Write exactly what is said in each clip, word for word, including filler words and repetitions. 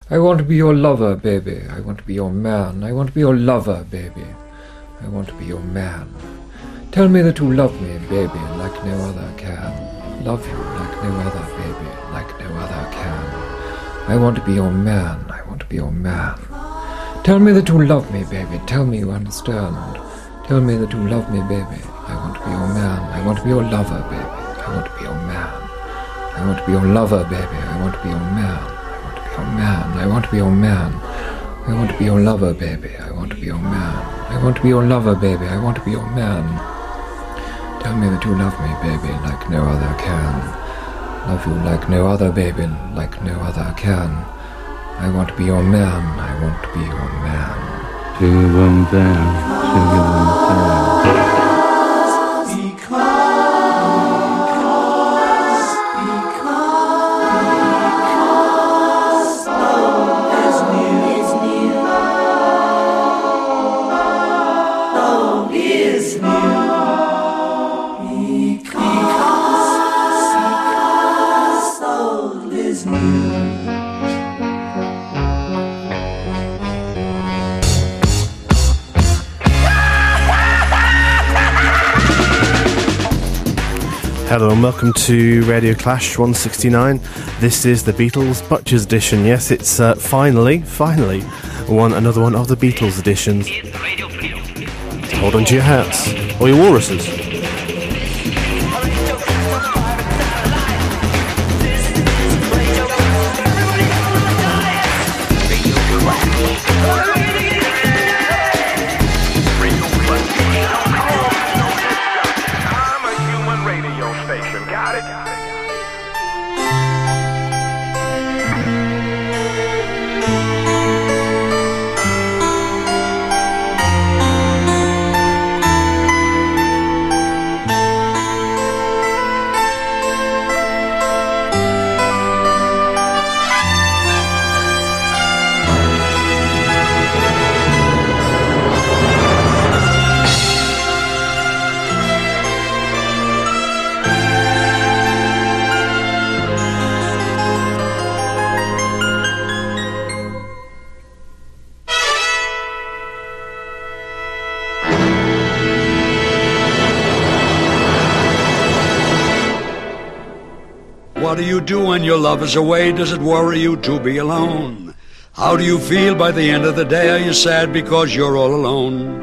I want to be your lover, baby. I want to be your man. I want to be your lover, baby. I want to be your man. Tell me that you love me, baby, like no other can. Love you like no other, baby, like no other can. I want to be your man. I want to be your man. Tell me that you love me, baby. Tell me you understand. Tell me that you love me, baby. I want to be your man. I want to be your lover, baby. I want to be your man. I want to be your lover, baby. I want to be your man. I want to be your man. I want to be your lover, baby. I want to be your man. I want to be your lover, baby. I want to be your man. Tell me that you love me, baby, like no other can. Love you like no other, baby, like no other can. I want to be your man. I want to be your man. Sing them down, sing them down. Hello and welcome to Radio Clash one sixty-nine. This is the Beatles Butchers edition. Yes, it's uh, finally, finally one another one of the Beatles editions. Hold on to your hats or your walruses. What do you do when your love is away? Does it worry you to be alone? How do you feel by the end of the day? Are you sad because you're all alone?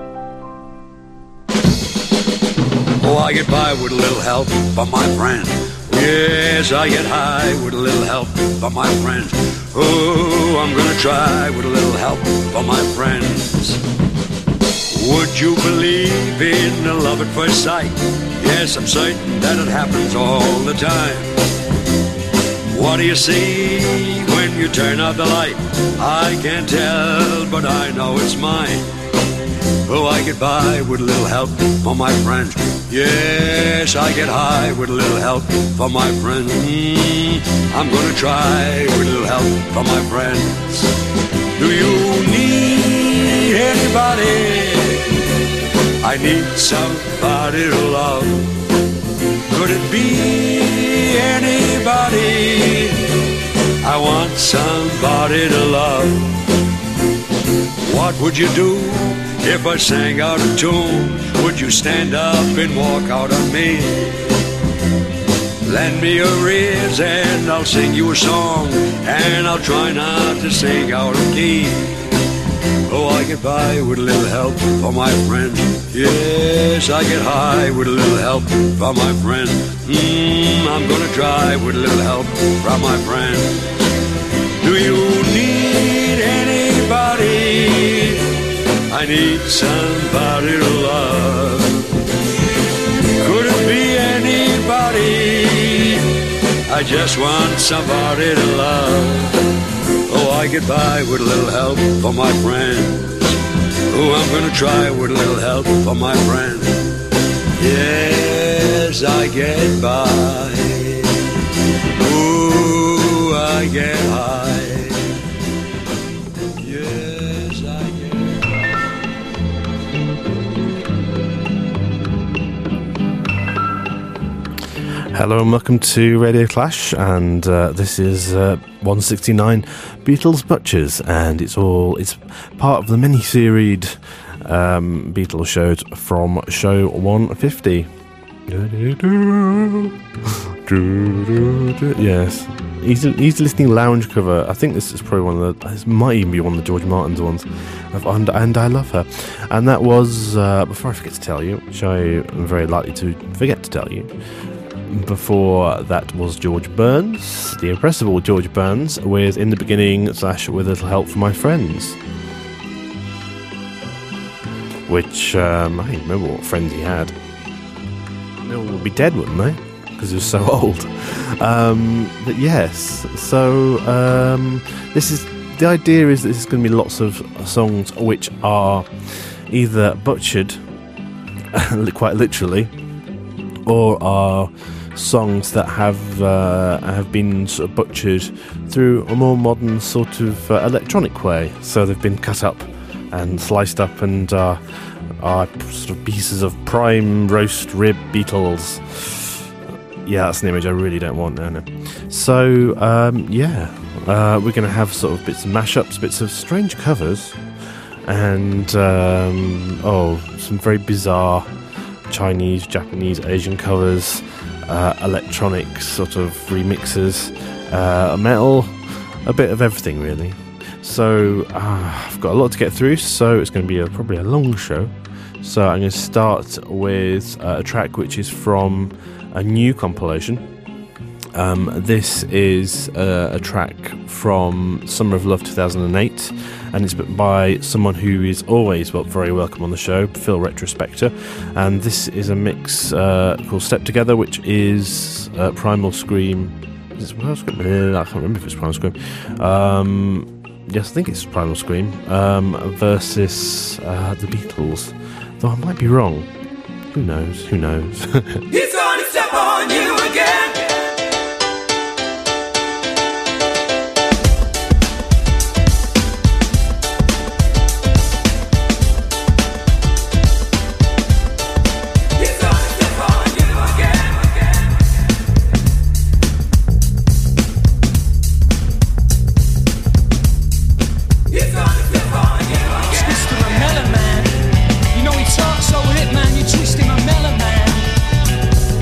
Oh, I get by with a little help from my friend. Yes, I get high with a little help from my friends. Oh, I'm gonna try with a little help from my friends. Would you believe in a love at first sight? Yes, I'm certain that it happens all the time. What do you see when you turn out the light? I can't tell, but I know it's mine. Oh, I get by with a little help from my friends. Yes, I get high with a little help from my friends. Mm, I'm gonna try with a little help from my friends. Do you need anybody? I need somebody to love. Could it be anybody? I want somebody to love. What would you do if I sang out a tune? Would you stand up and walk out on me? Lend me your ears and I'll sing you a song, and I'll try not to sing out of key. Oh, I get by with a little help from my friends. Yes, I get high with a little help from my friends. Mm, I'm gonna try with a little help from my friends. Do you need anybody? I need somebody to love. Could it be anybody? I just want somebody to love. Oh, I get by with a little help from my friends. Oh, I'm gonna try with a little help from my friends. Yes, I get by. Ooh, I get high. Yes, I get by. Hello and welcome to Radio Clash, and uh, this is uh, one sixty-nine Beatles Butchers, and it's all it's part of the mini-seried um, Beatles shows from show one fifty. Yes, easy, easy listening lounge cover. I think this is probably one of the. This might even be one of the George Martin's ones, and, and I love her. And that was uh, before I forget to tell you, which I am very likely to forget to tell you. Before that was George Burns, the impressible George Burns, with In the Beginning slash With a Little Help from My Friends. Which, um, I don't remember what friends he had. They all would be dead, wouldn't they? Because he was so old. Um, but yes, so um, this is the idea is that this is going to be lots of songs which are either butchered, quite literally, or are songs that have uh, have been sort of butchered through a more modern sort of uh, electronic way. So they've been cut up and sliced up and uh, are sort of pieces of prime roast rib Beatles. Yeah, that's an image I really don't want now. No. So um, yeah, uh, we're going to have sort of bits of mashups, bits of strange covers, and um, oh, some very bizarre Chinese, Japanese, Asian covers, uh, electronic sort of remixes, uh, metal, a bit of everything really. So uh, I've got a lot to get through, so it's going to be a, probably a long show. So I'm going to start with uh, a track which is from a new compilation. Um, this is uh, a track from Summer of Love two thousand eight, and it's by someone who is always well, very welcome on the show, Phil Retrospector. And this is a mix uh, called Step Together, which is uh, Primal Scream. Is it Primal Scream? I can't remember if it's Primal Scream. Um, yes, I think it's Primal Scream um, versus uh, the Beatles. Though I might be wrong. Who knows? Who knows? He's gonna step on you again. Twist him a melon man.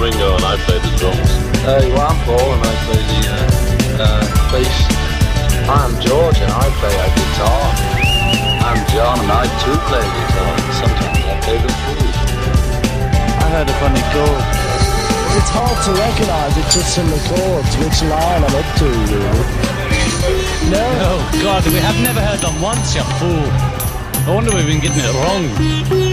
Ringo and I play the drums. Uh, well, I'm Paul and I play the uh, uh, bass. I'm George and I play a guitar. I'm John and I too play guitar. Sometimes I play the flute. I heard a funny chord. It's hard to recognise it just from the chords, which line I'm up to, really. No. Oh, God, we have never heard them once, you fool. I wonder we've been getting it wrong.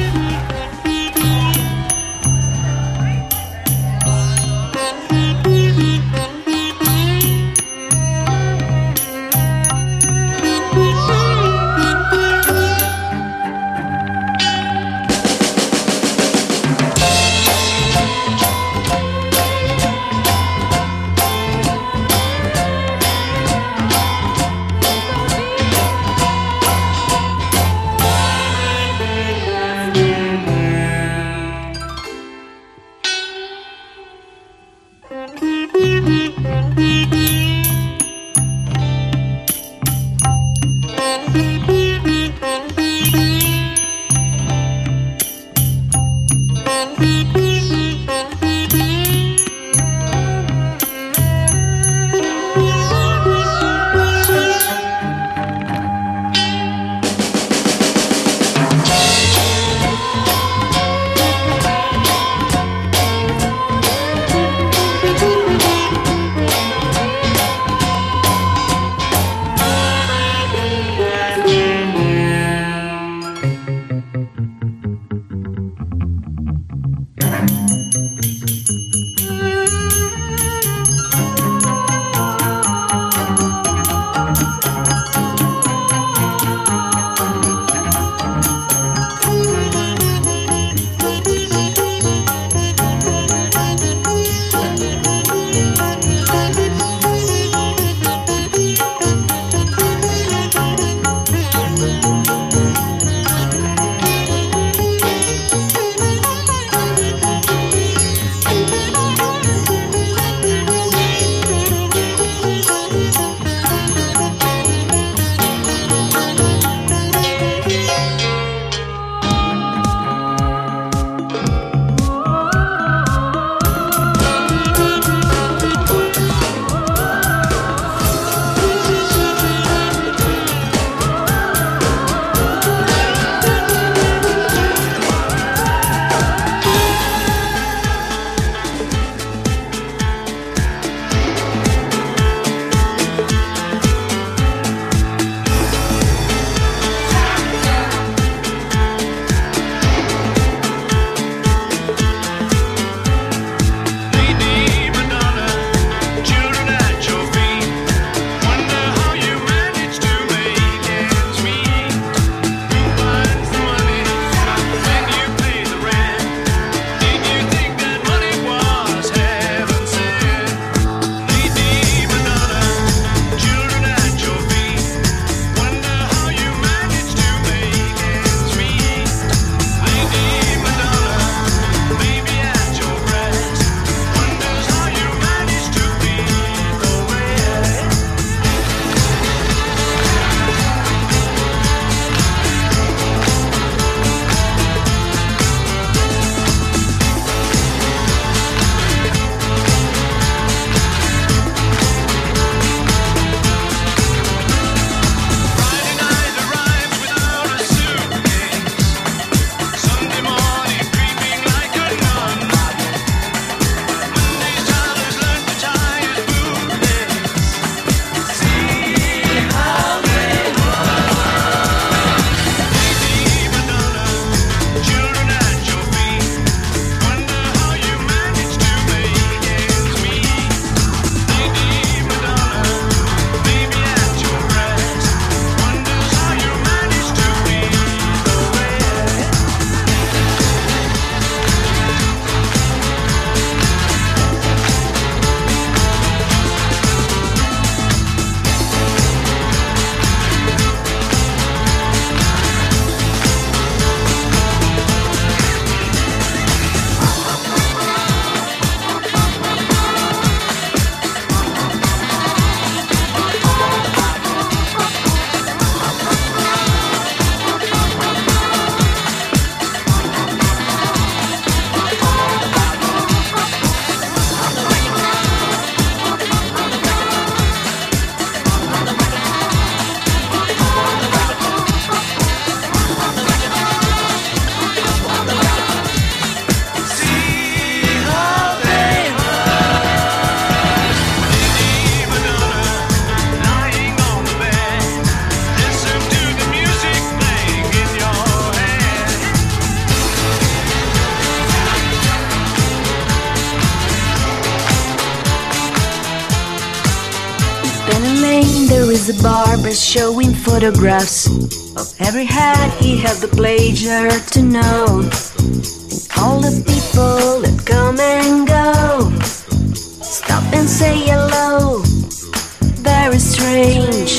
is a barber showing photographs of every hat he had the pleasure to know, and all the people that come and go, stop and say hello. Very strange.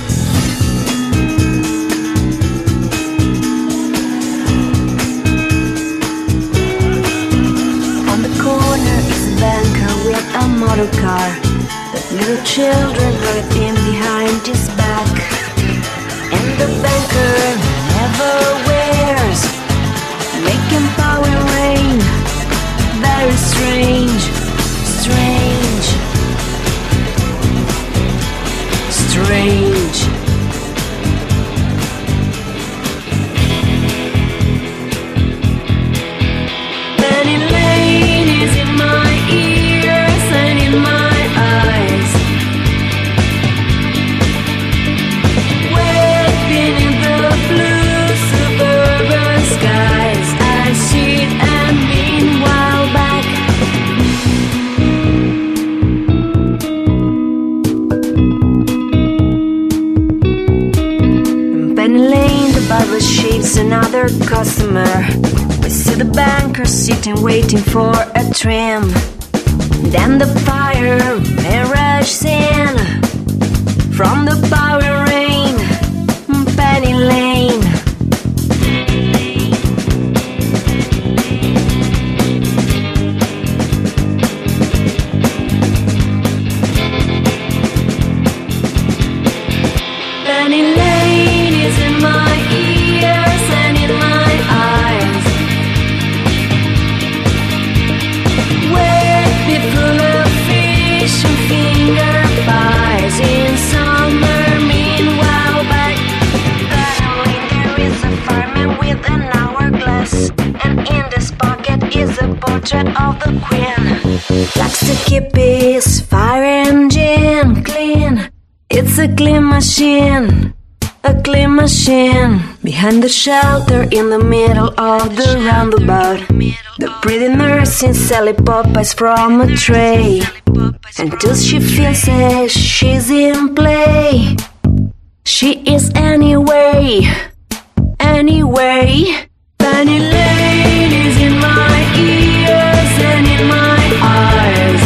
On the corner is a banker with a motor car that little children ride in behind his back, and the banker never wears making power rain. Very strange, strange, strange. Penny Lane is in my ears and in my eyes, waiting in the blue suburban skies. I see it and meanwhile back. In Penny Lane, the barber shaves another customer. We see the banker sitting waiting for a trim. Then the fire rushes in from the power rain. Penny Lane. Penny Lane is in my ears and in my eyes, wet be full of fish and finger pies. In summer, meanwhile back, suddenly there is a fireman with an hourglass, and in this pocket is a portrait of the queen. Likes to keep his fire engine clean. It's a clean machine, a clean machine. Behind the shelter in the middle of the roundabout, the pretty nurse in Sally Popeyes from a tray, until she feels as she's in play. She is anyway, anyway. Penny Lane is in my ears and in my eyes.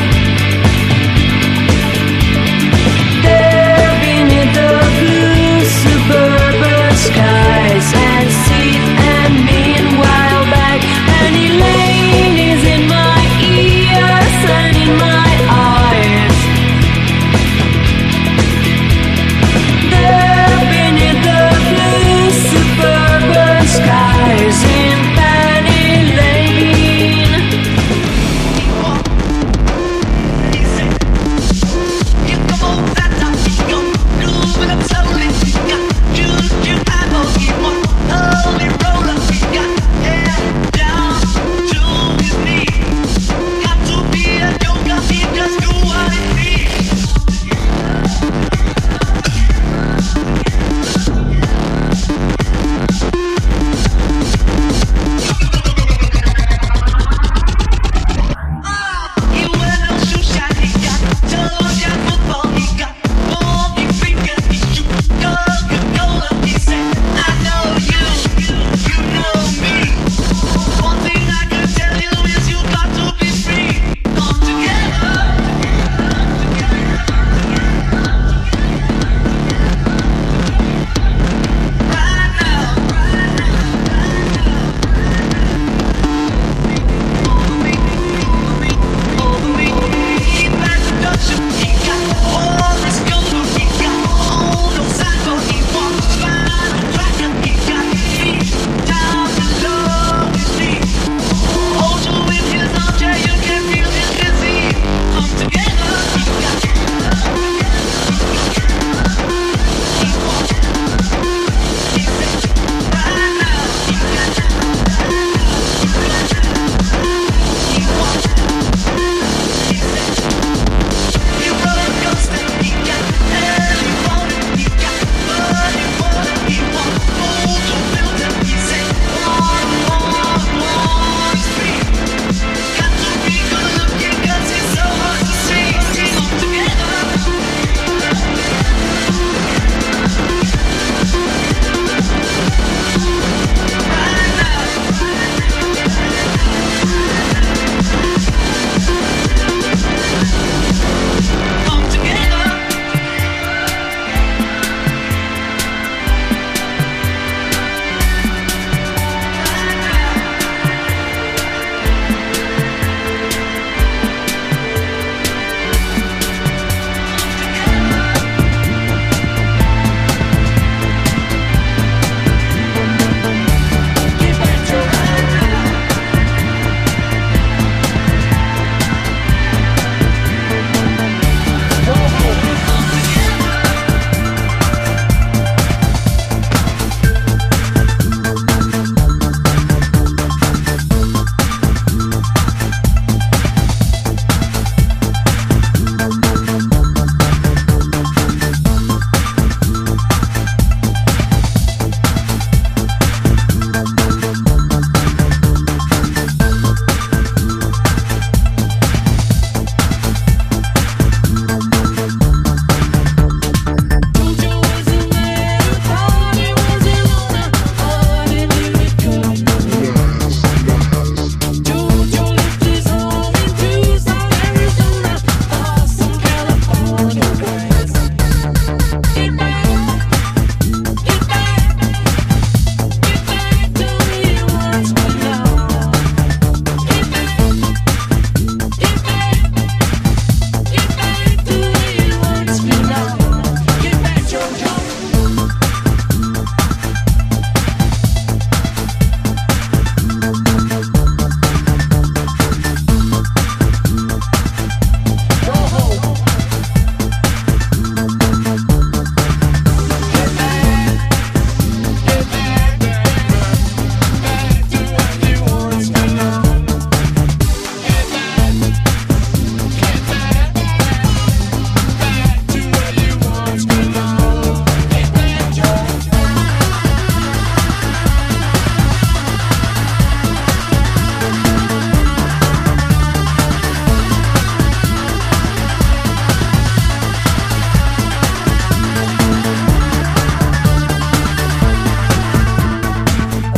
There beneath the blue suburban skies, and sit and meanwhile back. Penny Lane is in my ears and in my eyes. There beneath the blue suburban skies, in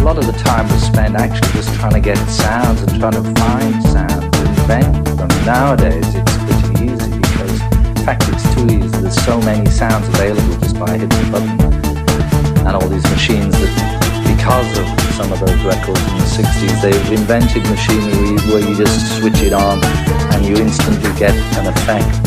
lot of the time was spent actually just trying to get sounds and trying to find sounds and invent them. Nowadays it's pretty easy because, in fact, it's too easy. There's so many sounds available just by hitting a button. And all these machines that, because of some of those records in the sixties, they've invented machinery where you just switch it on and you instantly get an effect.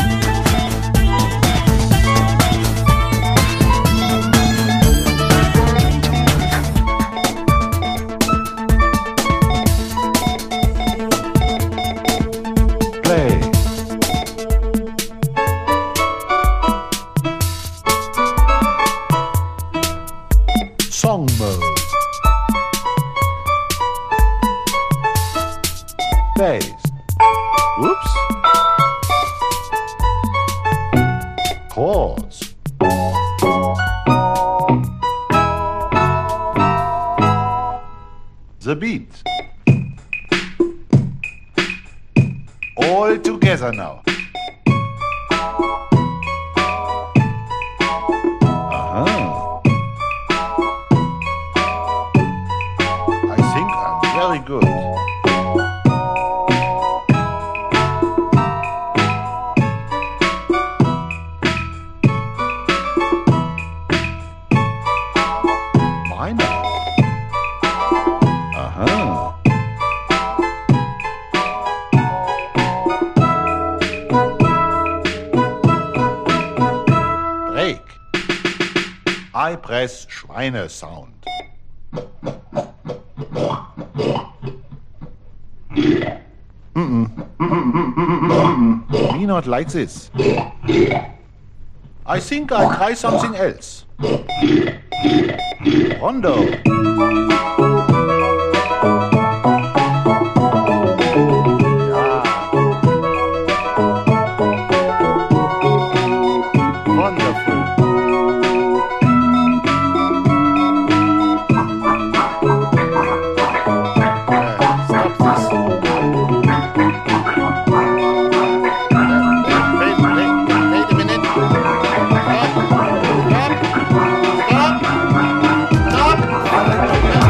Song mode. Bass. Whoops. Chords. The beat. All together now. Very good. Minor. Uh-huh. Break. I press Schweine sound. Mm-mm. Me not like this. I think I'll try something else. Rondo. Stop! Stop! Stop!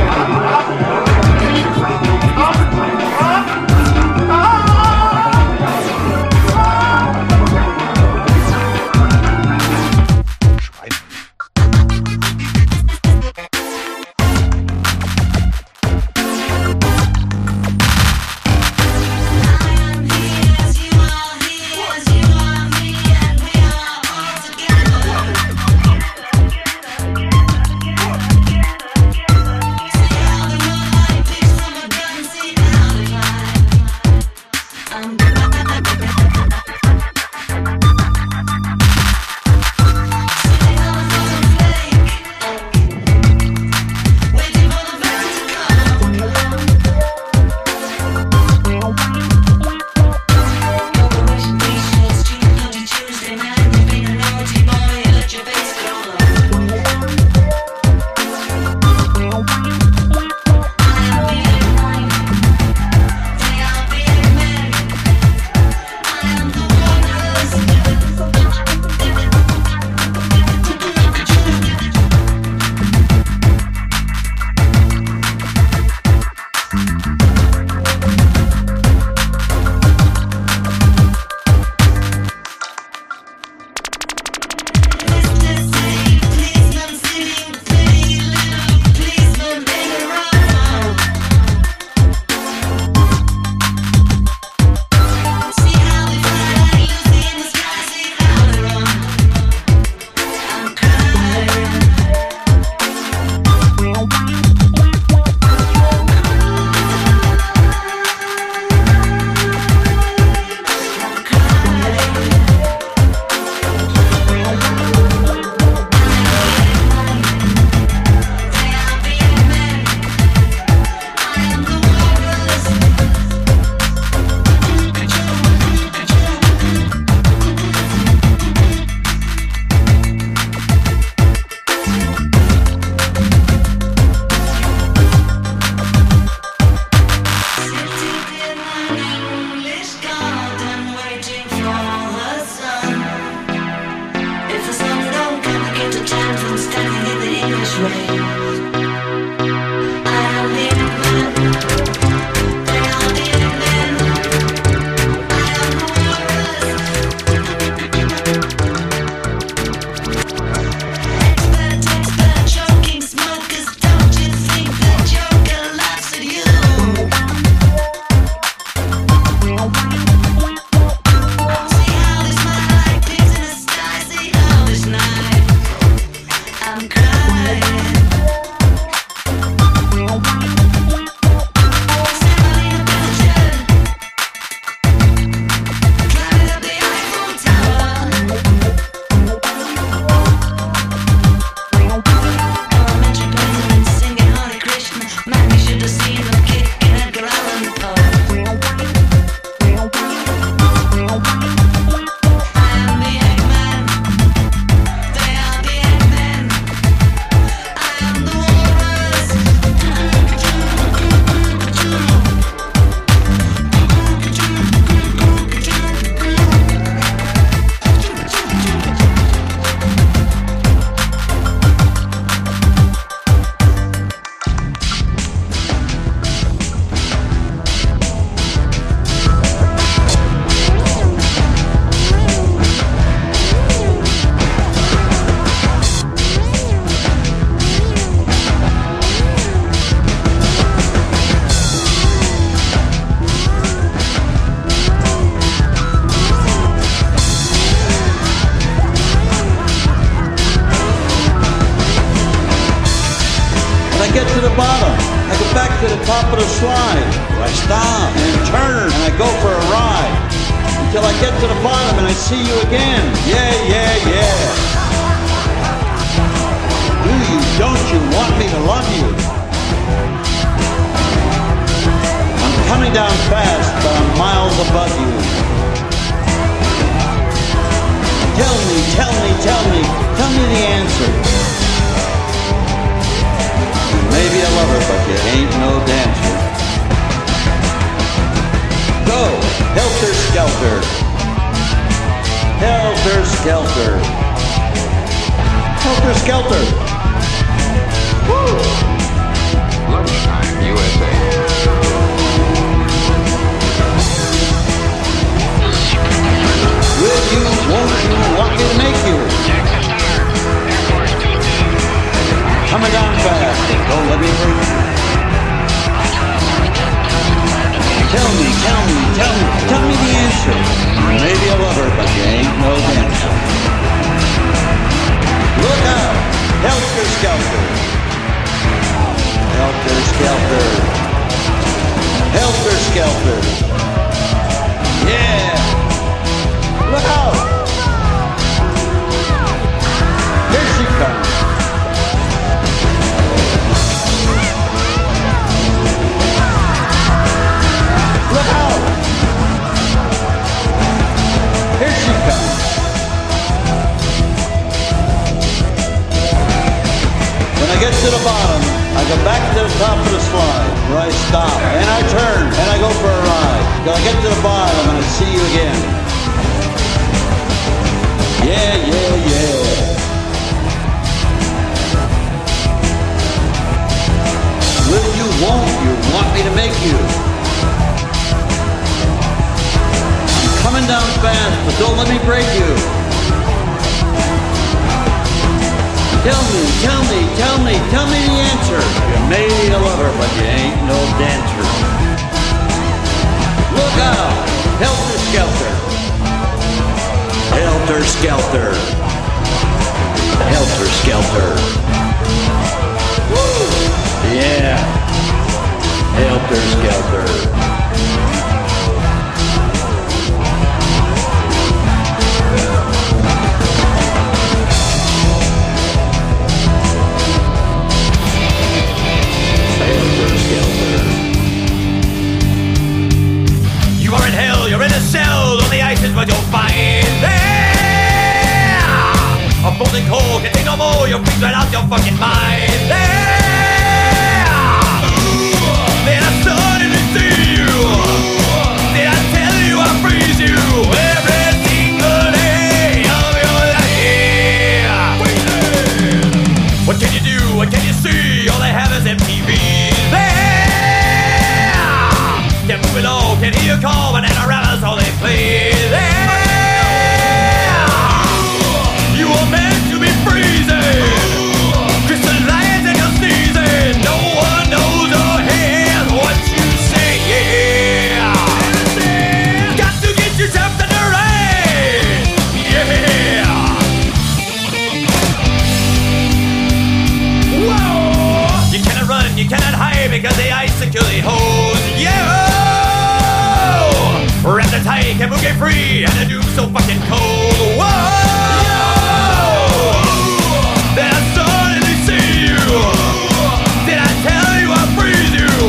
Did I tell you I freeze you?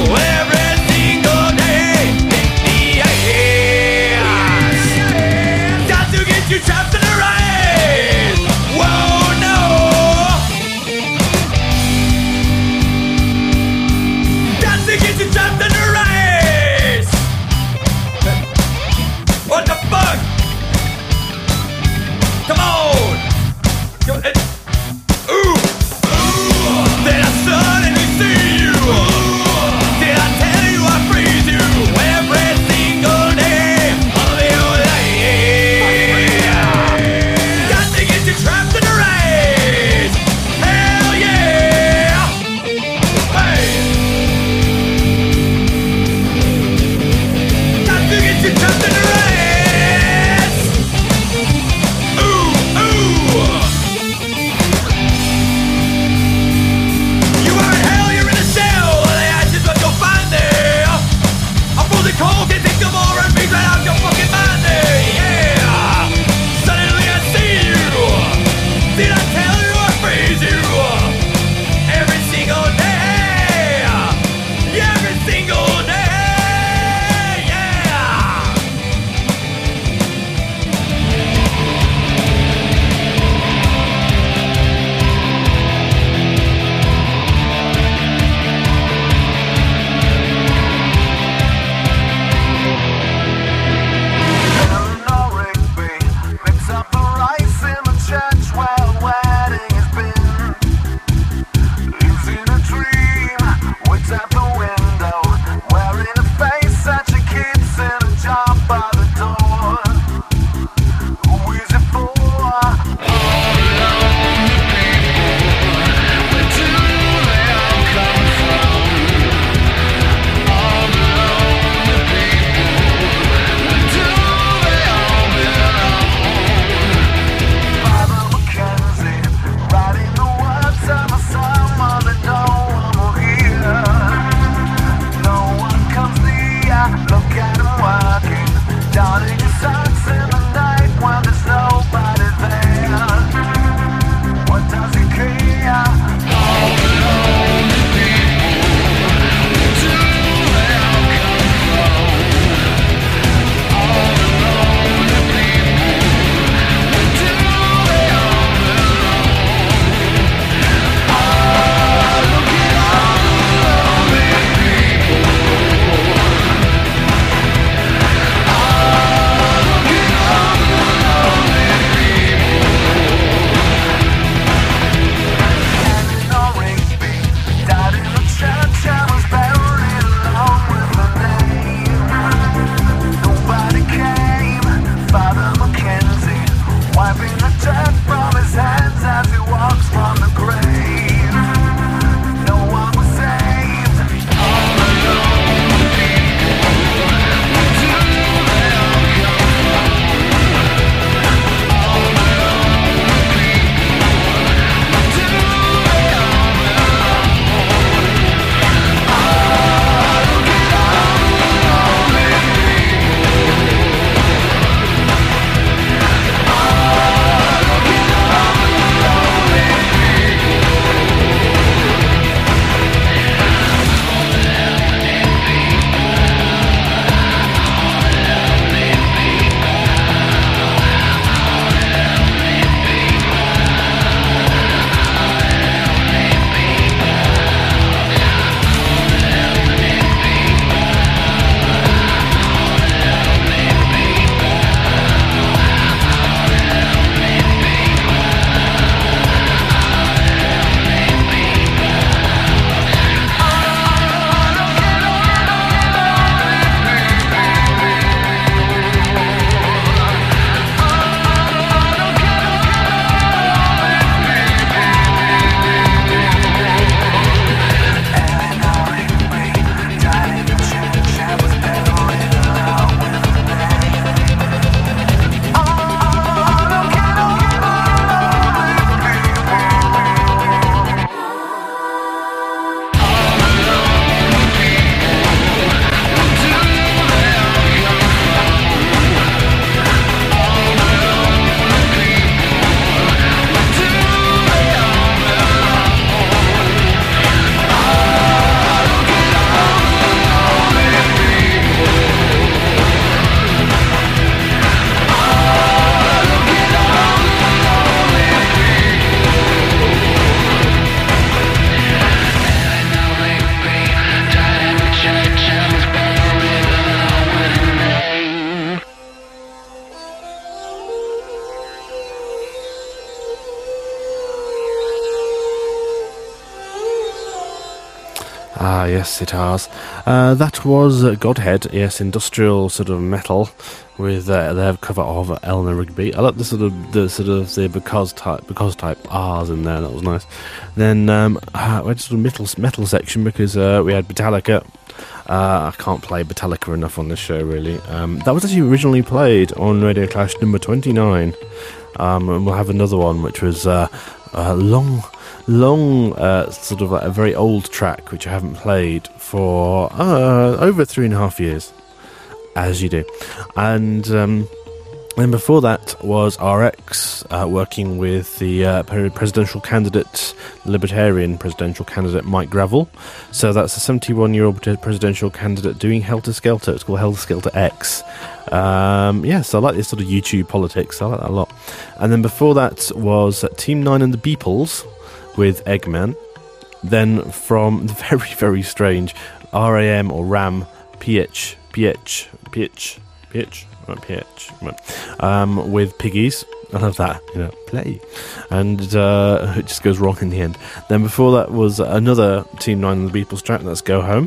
Ah, yes, sitars. Uh, that was uh, Godhead, yes, industrial sort of metal with uh, their cover of Eleanor Rigby. I like the sort of the sort of the because type because type R's in there. That was nice. Then um, uh, we had sort of metal metal section because uh, we had Metallica. Uh, I can't play Metallica enough on this show, really. Um, that was actually originally played on Radio Clash number twenty-nine. Um, and we'll have another one, which was uh, a long, long, uh, sort of like a very old track, which I haven't played for uh, over three and a half years, as you do. And um, then before that was R X, uh, working with the uh, presidential candidate, Libertarian presidential candidate Mike Gravel. So that's a seventy-one-year-old presidential candidate doing Helter Skelter. It's called Helter Skelter X. Um, yes, yeah, so I like this sort of YouTube politics. I like that a lot. And then before that was Team Nine and the Beeples with Eggman. Then from the very, very strange R A M or RAM, P H, P H, P H, P H, right, P H, right, um, with Piggies. I love that, you know, play. And uh, it just goes wrong in the end. Then before that was another Team Nine and the Beeples track, that's Go Home.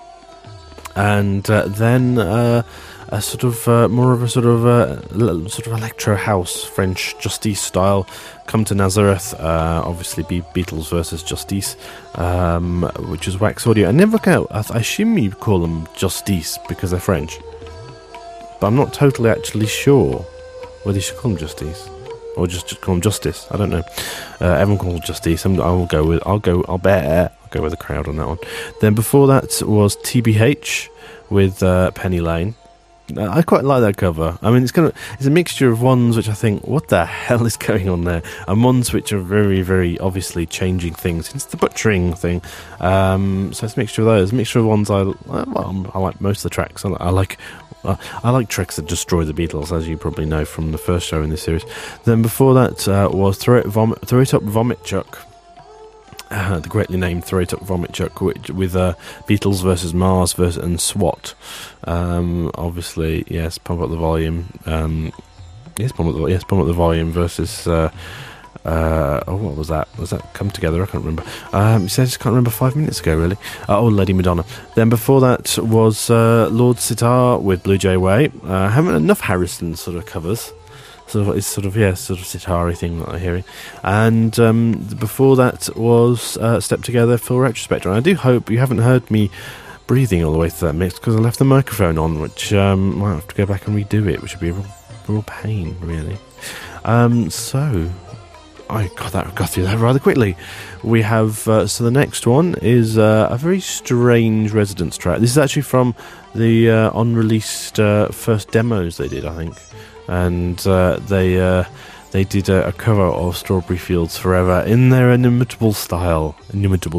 And uh, then uh, a sort of uh, more of a sort of uh, sort of electro house French Justice style. Come to Nazareth, uh, obviously be Beatles versus Justice, um, which is Wax Audio. I never go. I, I assume you call them Justice because they're French, but I'm not totally actually sure whether you should call them Justice or just, just call them Justice. I don't know. Uh, everyone calls Justice. I'm, I'll go with. I'll go. I'll bet. I'll go with the crowd on that one. Then before that was T B H with uh, Penny Lane. I quite like that cover. I mean, it's kind of it's a mixture of ones which I think, what the hell is going on there, and ones which are very, very obviously changing things. It's the butchering thing. Um, so it's a mixture of those. A mixture of ones I well, I like most of the tracks. I like I like, uh, I like tracks that destroy the Beatles, as you probably know from the first show in this series. Then before that uh, was Throw It, Vomit, Throw It Up, Vomit Chuck. Uh, the greatly named Throw It Up Vomit Chuck, which, with uh, Beatles versus Mars versus and SWAT. Um, obviously, yes, pump up the volume. Um, yes, pump up the yes, pump up the volume versus. Uh, uh, oh, what was that? Was that Come Together? I can't remember. Um, you said I just can't remember five minutes ago, really. Uh, oh, Lady Madonna. Then before that was uh, Lord Sitar with Blue Jay Way. Uh, haven't enough Harrison sort of covers. Sort of, it's sort of, yeah, sort of sitar-y thing that I'm hearing. And um, before that was uh, Step Together for Retrospector. And I do hope you haven't heard me breathing all the way through that mix, because I left the microphone on, which um, I might have to go back and redo it, which would be a real, real pain, really. Um, so, I got that got through that rather quickly. We have, uh, so the next one is uh, a very strange Residents track. This is actually from the uh, unreleased uh, first demos they did, I think. And uh, they uh, they did a, a cover of Strawberry Fields Forever in their inimitable style, inimitable,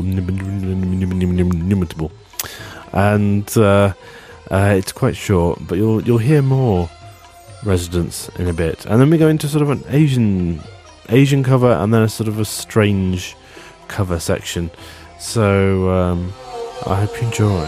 inimitable, and uh, uh, it's quite short, but you'll you'll hear more Residents in a bit, and then we go into sort of an Asian Asian cover, and then a sort of a strange cover section. So um, I hope you enjoy.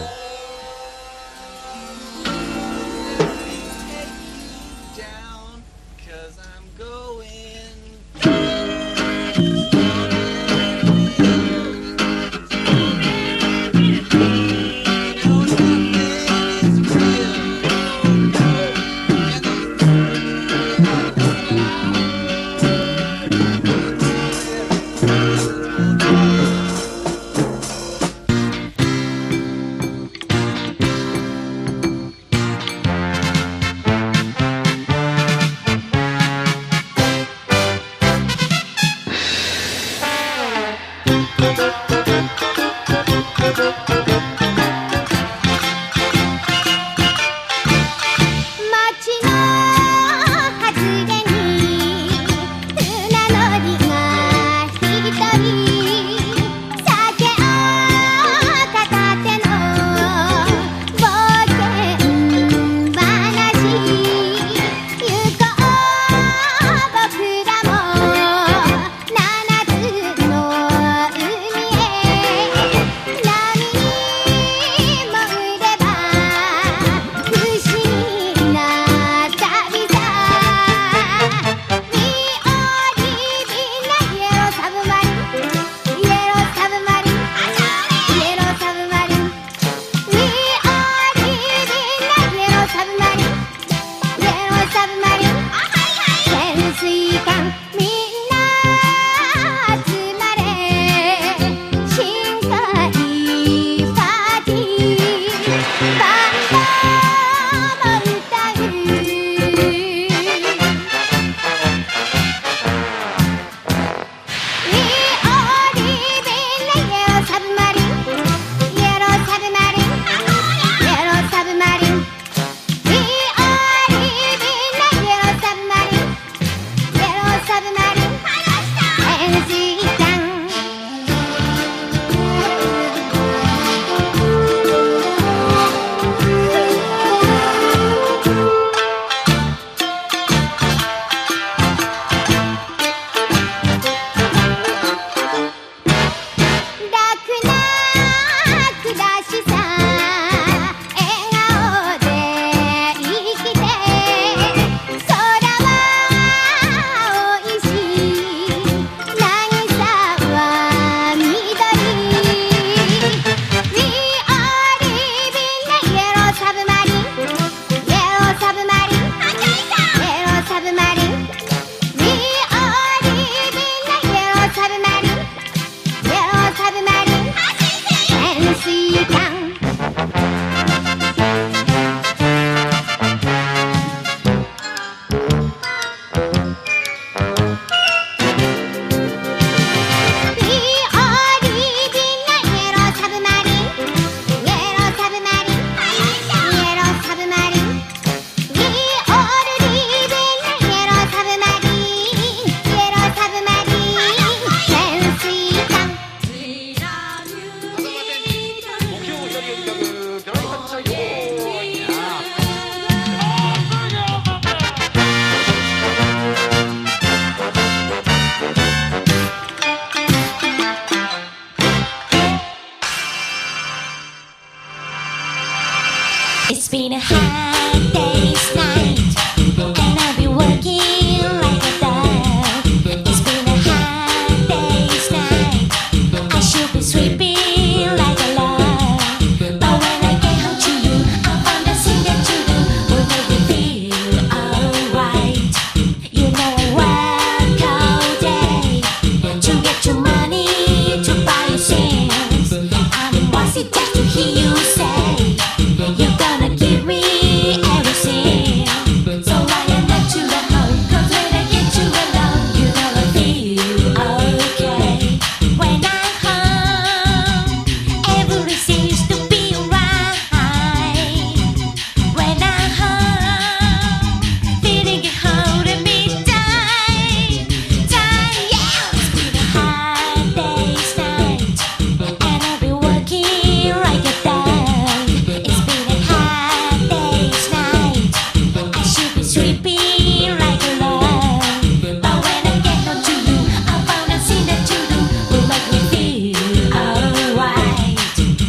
It's been a hard day's night, and I've been working like a dog. It's been a hard day's night, I should be sweeping like a log. But when I get home to you, I found the thing that you do will make me feel alright. You know I work all day to get your money to buy your sins. And what's it just to hear you say you're gonna give me everything? So I am not to the home, 'cause when I get you alone, you know I feel okay. When I'm home, everything seems to be right. When I'm home, feeling it holding me tight, tight, yeah. It's been a hard day's night, and I've been working like a dog. It's been a hard day's night, I should be sweeping like a log. But when I get home to you, I found a thing that you do will make me feel alright.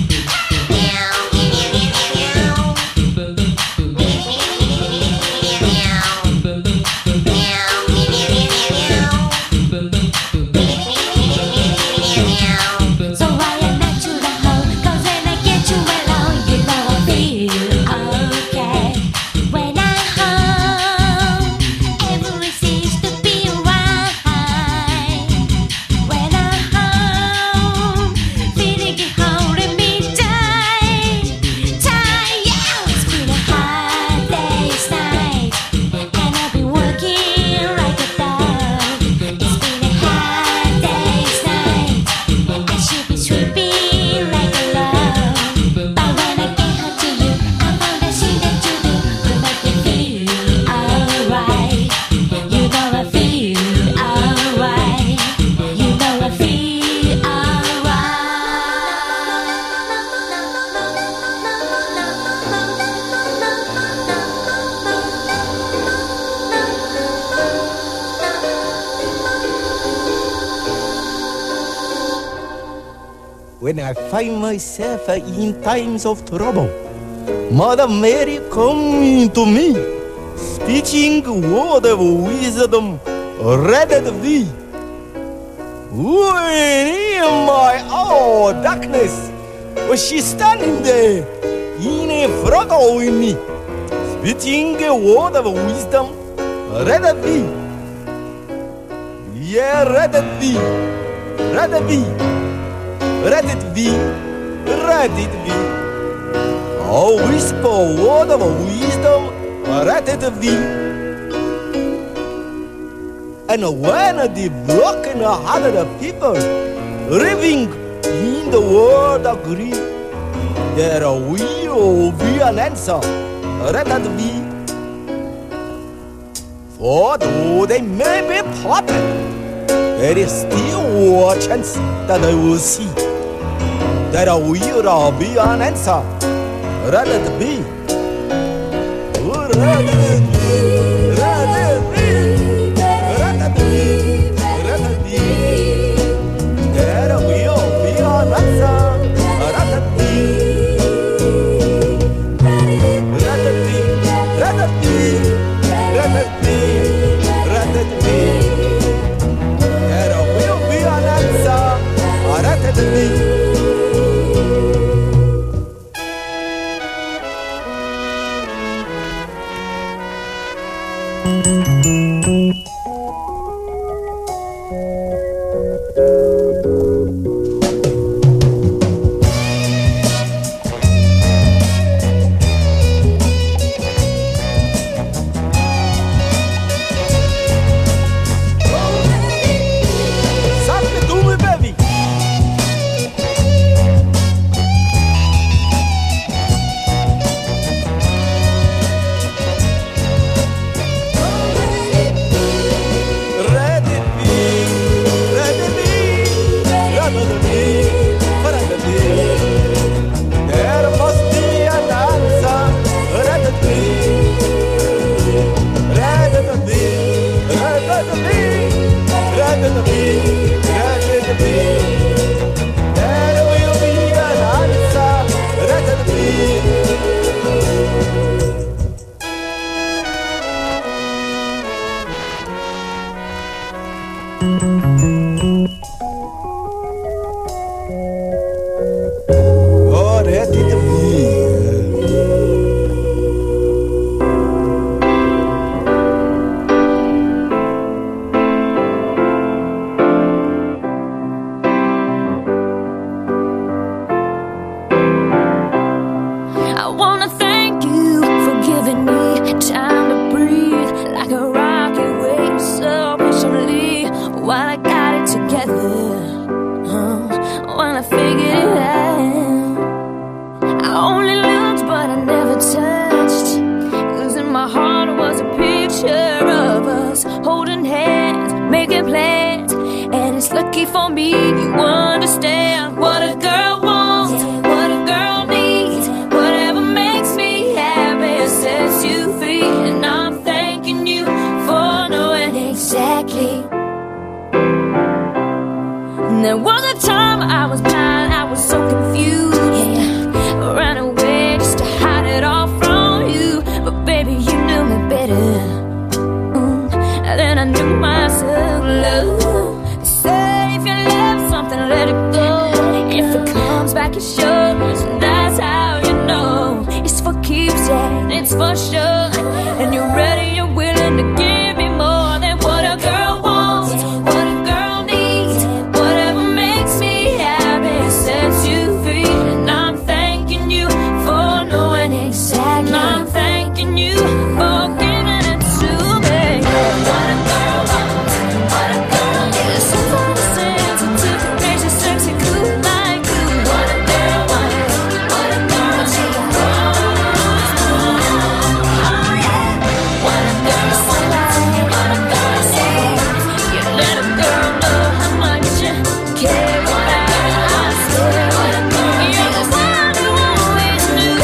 So I am not to the home, 'cause when I get you alone, you know I feel okay. When I'm home, everything seems to be right. When I'm home, feeling it holding me tight, tight, yeah. It's been a hard day's night, and I've been working like a dog. It's been a hard day's night, I should be sweeping like a log. But when I get home to you, I found the thing that you do will make me feel alright. You know I feel alright. You know I feel When I find myself in times of trouble, Mother Mary come to me, speaking word of wisdom, ready to be. When in my oh darkness, was she standing there in front of me, speaking word of wisdom, ready to be. Yeah, ready to be, ready to be. Let it be, let it be. Oh, whisper word of wisdom, let it be. And when the broken-hearted people living in the world agree, there will be an answer, let it be. For though they may be parted, there is still a chance that I will see. There will be an answer. Let it be. Let it be. Let it be. Let it be. Let it be. There will be an answer. Let it be. Let it be. Let it be. Let it be. Let it be. There will be an answer. Let it be. I wanna thank you for giving me time to breathe, like a rocket waiting so patiently while I got it together. Uh, while I figured it out, I only looked but I never touched, 'cause in my heart was a picture of us holding hands, making plans. And it's lucky for me you understand what a girl wants, what a girl needs, whatever makes me happy sets you free. And I'm thanking you for knowing exactly. And there was a time I was blind, I was so confused, yeah. Ran away just to hide it all from you, but baby you knew me better mm. than I knew myself, love. Let it go. If it comes back, it's yours. And that's how you know it's for keeps, yeah, it's for sure. And you're ready, you're willing to give me more than what a girl wants, what a girl needs, whatever makes me happy sets you free. And I'm thanking you for knowing exactly. I'm thanking you for giving it to me. What a girl wants, what a girl needs. Somebody sensitive, crazy, sexy, cool like you. What a girl wants, what a girl needs. Oh yeah. What a girl wants, what a girl needs. You let a girl know how much you care about her. I swear, what a girl needs. You're the one who always knew.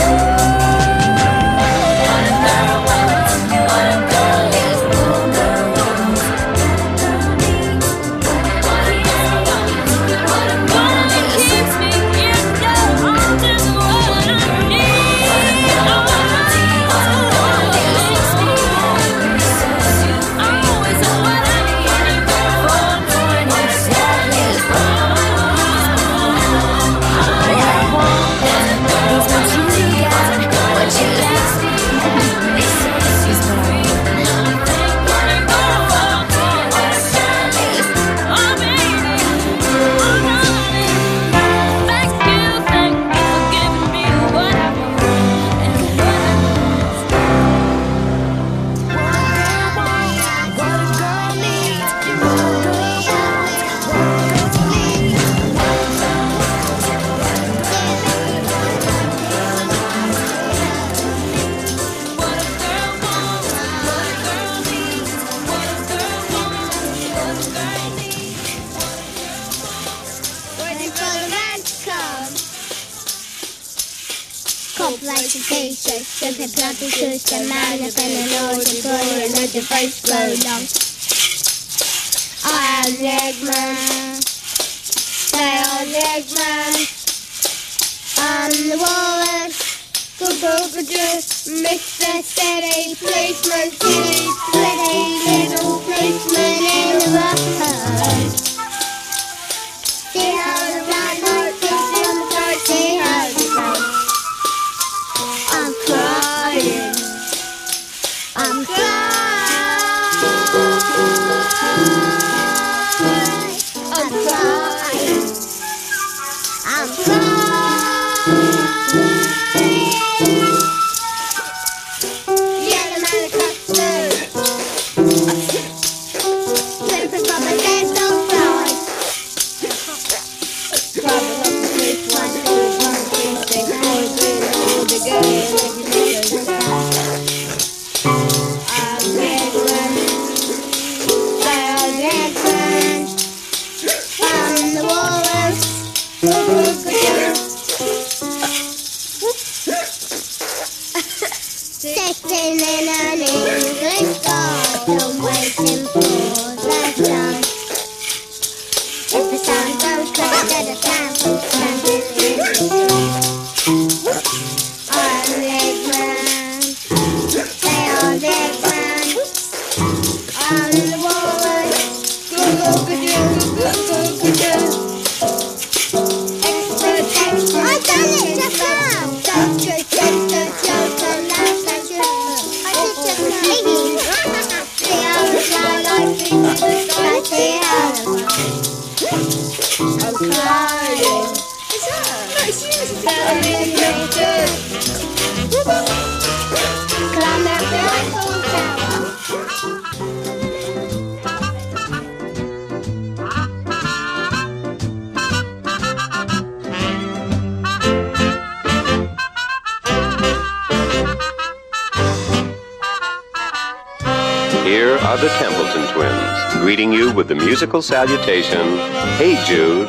What a girl wants, what a girl needs. What a girl wants, what a girl needs. What a girl wants, what a girl needs. Keeps me in your arms is what I need. Oh, makes me happy, says you always are what I need. For knowing exactly all I want is what you got, what you asked me. It says you free. What a girl wants, what a girl needs. Oh baby, oh darling, thank you, thank you for giving me what I want and what I need. What a girl needs, what a girl wants, what a girl needs. What a girl wants, what a girl needs, what a girl wants, what a girl needs. Waiting for the man to come. Compilation t-shirts, jumping planting shoes, the man up in the nose, the boy and let the face go long. I am Legman, they are Legman, I'm the walrus, Cuckoo-Cuckoo, Mister Steady, policeman, silly, pretty little policeman in the road. See how the blind light is in the dark, see how the rain. I'm crying, I'm crying, I'm crying, I'm crying. Yellow man across the road, flipping from my dead dog flies. Trouble on the street, one, two, one, two, six, four, three, four, the girl, everything goes down. I'm Legman, they are Legman, I'm the walrus, Cuckoo-Cuckoo. Sitting in an English garden, waiting for the sun. If the sun goes crack, then the sun will stand in the I'm Legman, they are Legman, I'm the walrus, Cuckoo-Cuckoo, Cuckoo-Cuckoo. Expert, expert, I've done it just now. Doctor, doctor, doctor, last, last, I did just now. Here are the Templeton Twins, greeting you with the musical salutation, Hey Jude.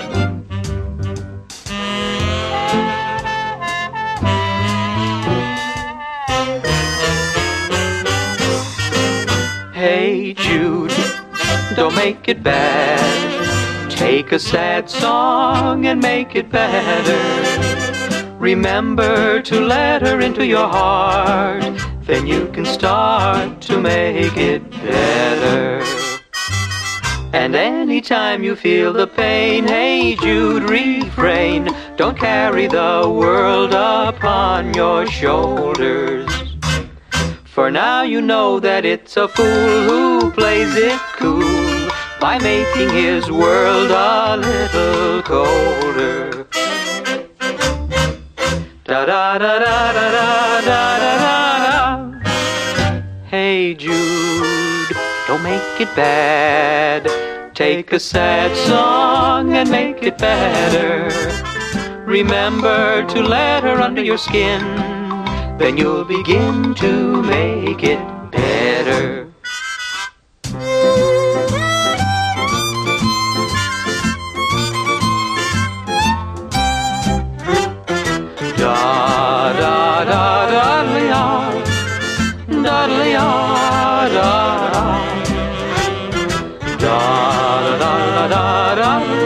Hey Jude, don't make it bad. Take a sad song and make it better. Remember to let her into your heart, then you can start to make it better. And anytime you feel the pain, hey Jude, refrain. Don't carry the world upon your shoulders. For now you know that it's a fool who plays it cool by making his world a little colder. Da da da da da da da da da. Hey Jude, don't make it bad. Take a sad song and make it better. Remember to let her under your skin, then you'll begin to make it better. Da da da da da da da da da da da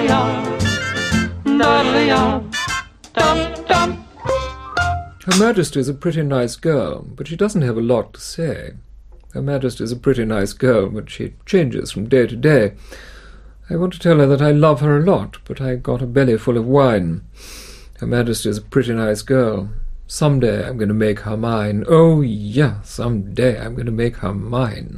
da da da. Her Majesty is a pretty nice girl, but she doesn't have a lot to say. Her Majesty is a pretty nice girl, but she changes from day to day. I want to tell her that I love her a lot, but I got a belly full of wine. Her Majesty is a pretty nice girl. Someday I'm going to make her mine. Oh yeah, someday I'm going to make her mine.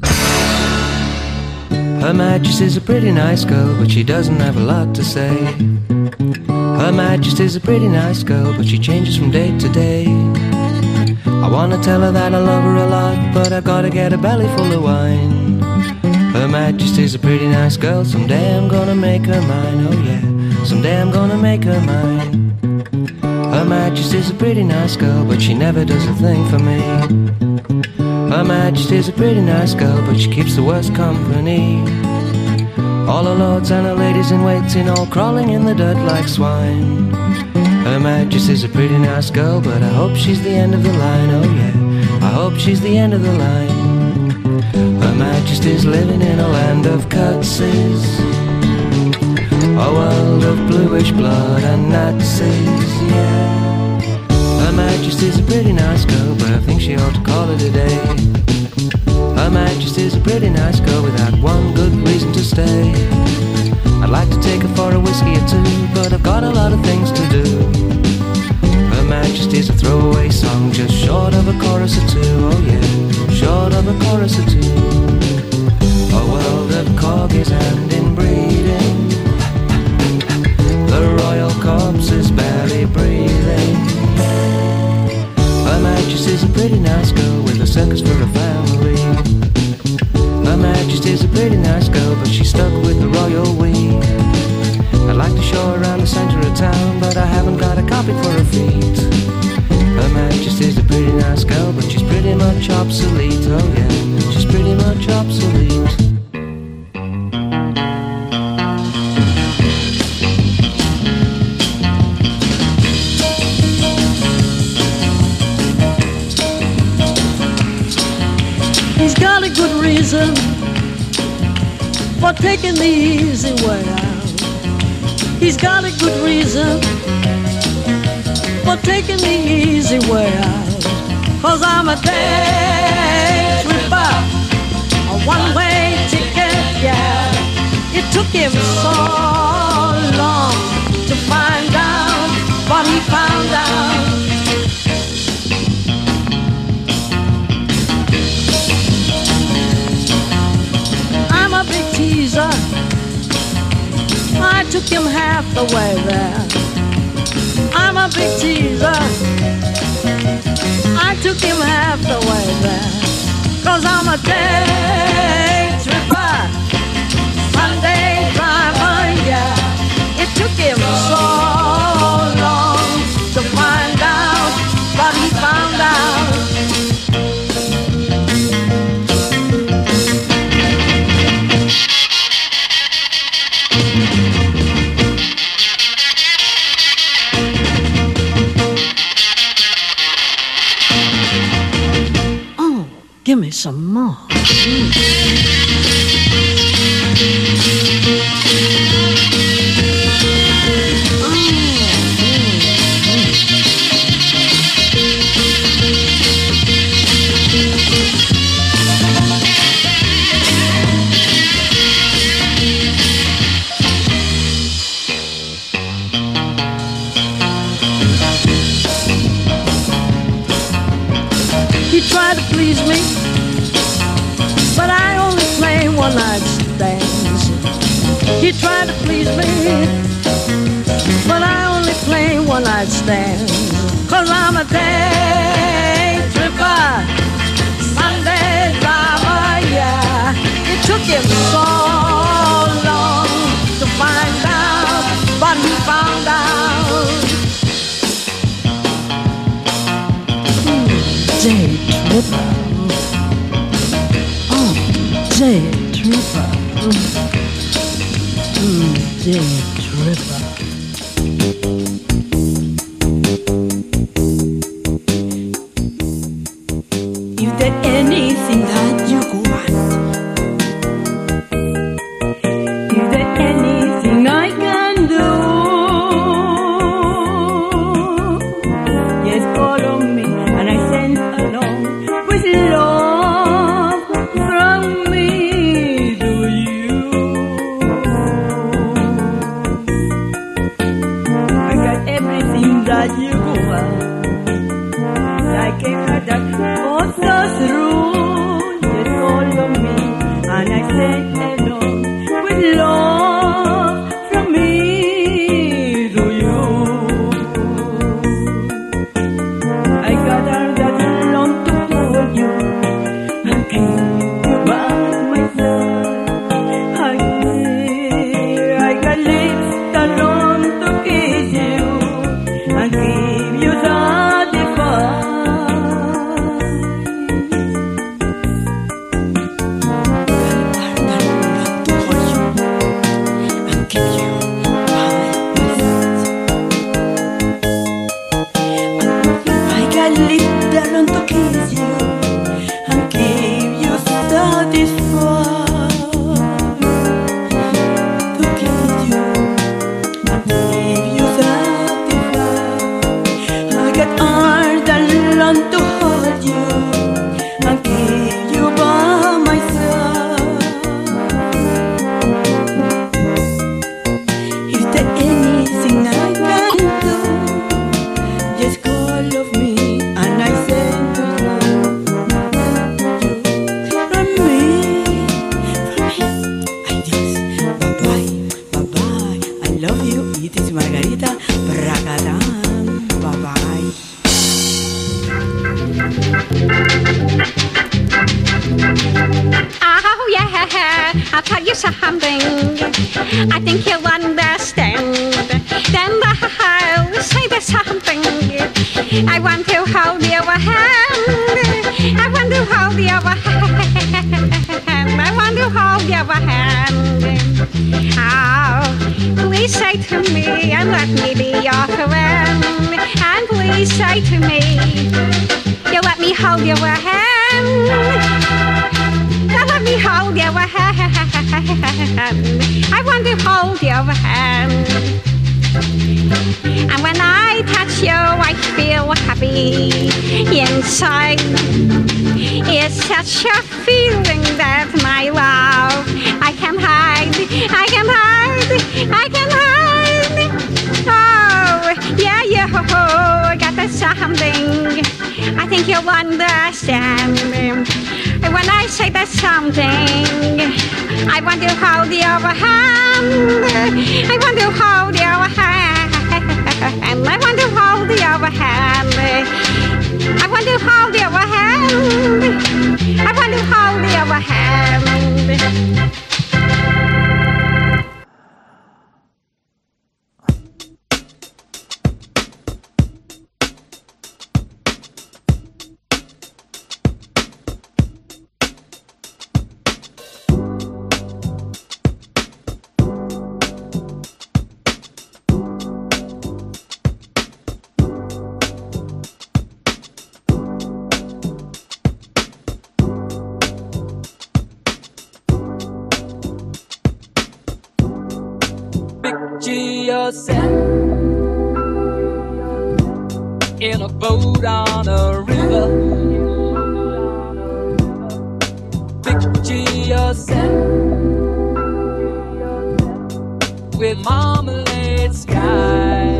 Her Majesty's a pretty nice girl, but she doesn't have a lot to say. Her Majesty's a pretty nice girl, but she changes from day to day. I wanna tell her that I love her a lot, but I gotta get a belly full of wine. Her Majesty's a pretty nice girl, someday I'm gonna make her mine, oh yeah, someday I'm gonna make her mine. Her Majesty's a pretty nice girl, but she never does a thing for me. Her Majesty's a pretty nice girl, but she keeps the worst company. All her lords and her ladies in waiting, all crawling in the dirt like swine. Her Majesty's a pretty nice girl, but I hope she's the end of the line, oh yeah, I hope she's the end of the line. Her Majesty's living in a land of curtsies, a world of bluish blood and Nazis, yeah. Her Majesty's a pretty nice girl, but I think she ought to call it a day. Her Majesty's a pretty nice girl without one good reason to stay. I'd like to take her for a whiskey or two, but I've got a lot of things to do. Her Majesty's a throwaway song, just short of a chorus or two, oh yeah, short of a chorus or two. A world of corgis and inbreeding, the royal corpse is barely breathing. Her Majesty's a pretty nice girl with a circus for a family. Her Majesty's a pretty nice girl, but she's stuck with the royal we. I'd like to show her around the centre of town, but I haven't got a carpet for her feet. Her Majesty's a pretty nice girl, but she's pretty much obsolete, oh yeah, she's pretty much obsolete. He's got a good reason for taking the easy way out. He's got a good reason for taking the easy way out. Cause I'm a day tripper, a one-way ticket, yeah. It took him so long to find out what he found out. A big teaser, I took him half the way there. I'm a big teaser, I took him half the way there. Cause I'm a day tripper, Sunday driver, yeah. It took him so long to find out what he found out. Give me some more. He tried to please me, but I only play one night stands. He tried to please me, but I only play one night stands. Cause I'm a day tripper, Sunday driver, yeah. It took him so long to find out, but he found out. Day tripper, oh, day tripper, mm, day tripper. Is there anything that you want? Is there anything I can do? Yes, follow me, and I send along with love from me to you. I got everything that you want, like a heart that goes through. Yes, follow me, and I send along with love from me to you. I got all that long to hold you, and keep you by my side. I, I got lips that long to kiss you, and keep you satisfied. I got lips that long to kiss you, and keep you satisfied. To kiss you, and keep you satisfied. I got arms that long to hold you, and keep you by my side. Is there anything I can do? Just call of me, and I send to you. From me, from me, I just bye bye, bye bye. I love you. It is Margarita Bragadan. Bye bye. Oh yeah, I'll tell you something I think you'll understand. Then I'll say there's something I want to hold your hand. I want to hold your hand. I want to hold your hand. Oh, please say to me and let me be your friend. And please say to me, you let me hold your hand. Now let me hold your hand. I want to hold your hand. And when I touch you, I feel happy inside. It's such a feeling that my love I can hide. I can hide. I can hide. Oh, yeah, you got the something I think you'll understand. When I say there's something I want to hold your hand. I want to hold your hand. I want to hold your hand. I want to hold your hand. I want to hold your hand. yourself in a boat on a river. Picture yourself with marmalade skies.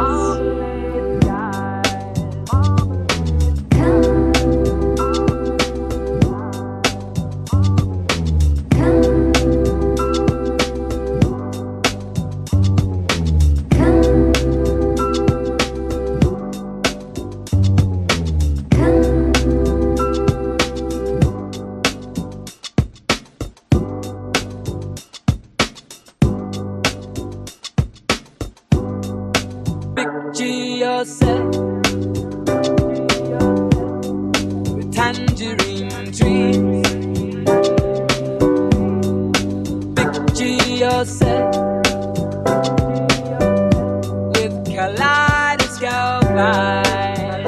Yourself with tangerine trees. Picture yourself with kaleidoscope eyes.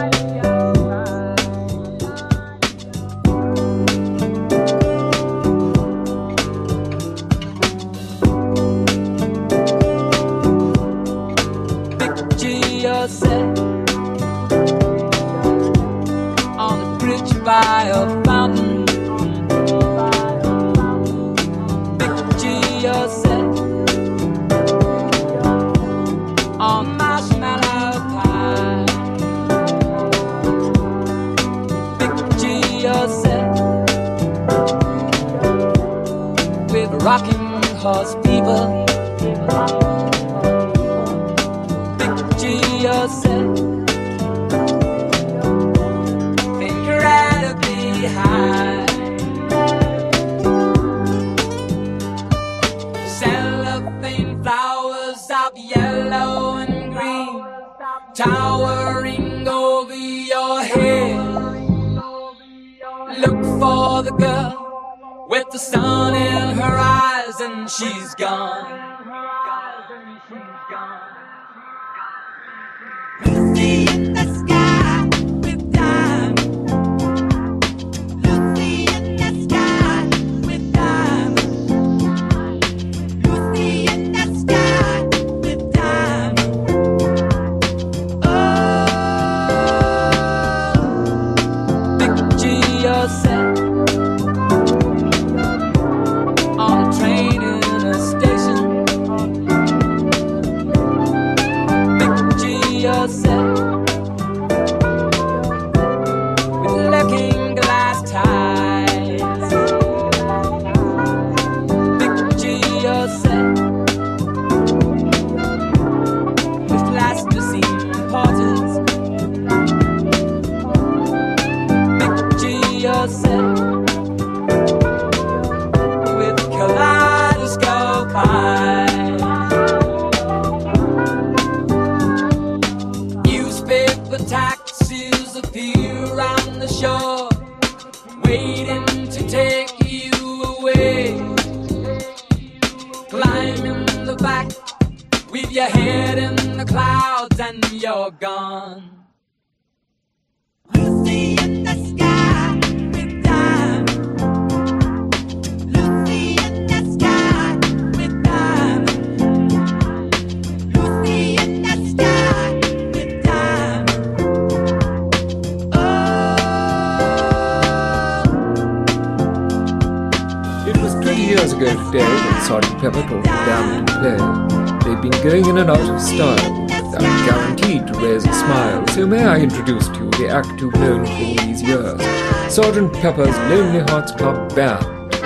Picture yourself on the bridge by a fountain. Picture yourself on marshmallow pie. Picture yourself with rocking horse people. Yourself incredibly high. Cellophane flowers of yellow and green towering over your head. Look for the girl with the sun in her eyes, and she's gone. Lucy in the sky with diamonds. Lucy in the sky with diamonds. Lucy in the sky with diamonds. Oh, picture yourself on a train in a station. Picture yourself with looking glass ties. Picture yourself with plasticine porters. Picture yourself with kaleidoscope eyes. Newspaper taxis appear on the shore, waiting to take you away. Climb in the back with your head in the clouds, and you're gone. Lucy in the sky with diamonds. Lucy in the sky with diamonds. Lucy in the sky with diamonds. It was twenty years ago today that Sergeant Pepper taught the band to play. They've been going in and out of style, without guaranteed to raise a smile. So may I introduce to you the act you've known for all these years, Sergeant Pepper's Lonely Hearts Club Band.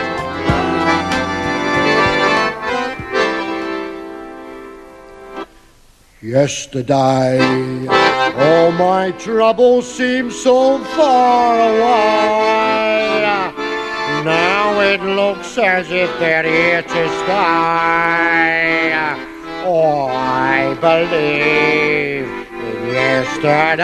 Yesterday, all my troubles seemed so far away. Now it looks as if they're here to stay. Oh, I believe in yesterday.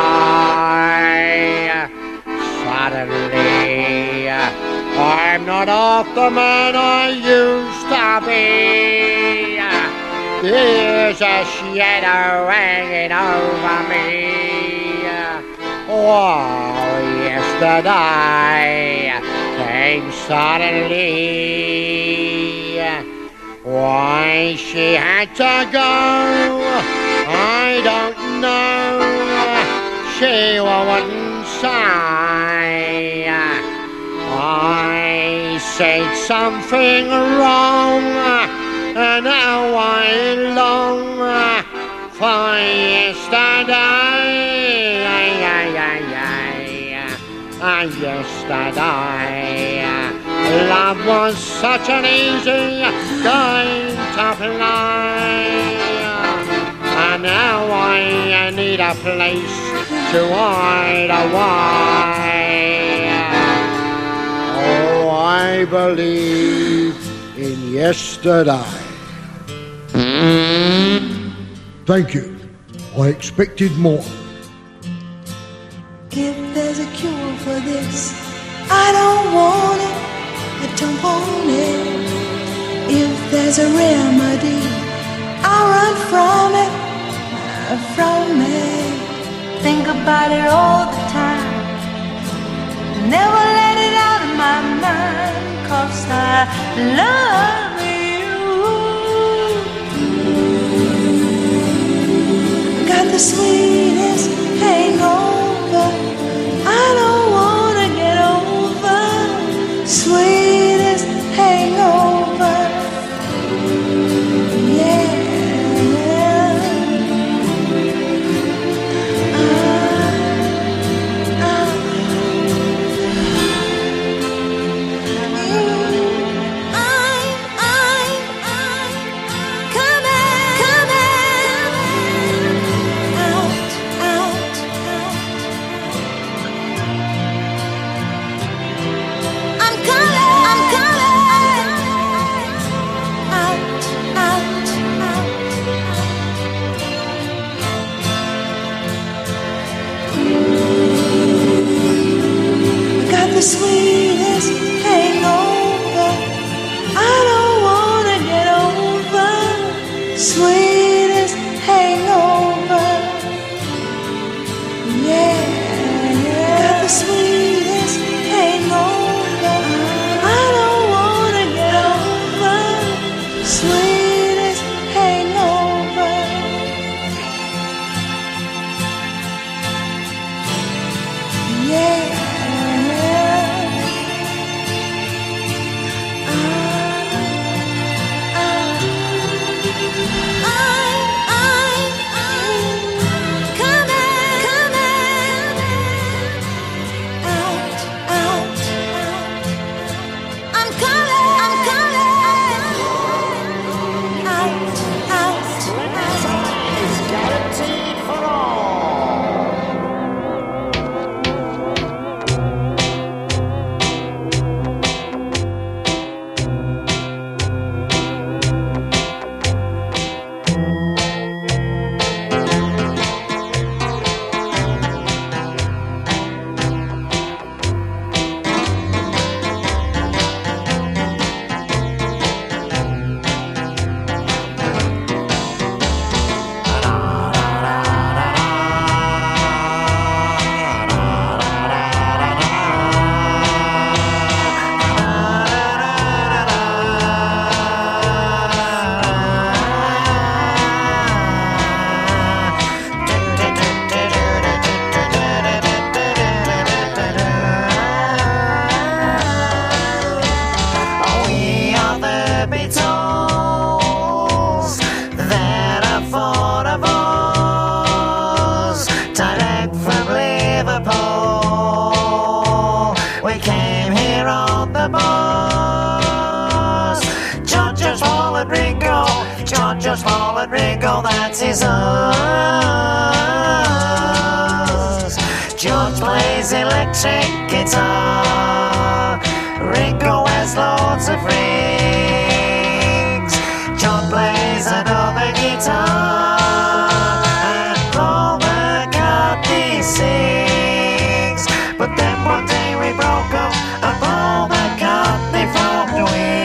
Suddenly, I'm not half the man I used to be. There's a shadow hanging over me. Oh, yesterday came suddenly. Why she had to go, I don't know. She wouldn't say. I said something wrong, and now I long for yesterday. Yesterday, love was such an easy game to play, and now I need a place to hide away. Oh, I believe in yesterday. Thank you. I expected more. If there's a cure for this, I don't want it, I don't want it. If there's a remedy, I'll run from it, from it. Think about it all the time, never let it out of my mind, 'cause I love you. Got the sweetest hangover, I don't wanna get over, sweetest hangover, yeah. Uh, uh, I'm, I'm, I'm coming, coming out, out, out. I'm coming, I'm coming out, out, out. I got the sweetest hangover, I don't wanna get over, sweetest hangover, yeah. Got the sweetest hangover, I don't wanna get over, sweetest hangover, yeah. Just Paul and Ringo, that's his us. George plays electric guitar, Ringo has lots of rings. John plays another guitar, and Paul McCartney sings. But then one day we broke up, and Paul McCartney formed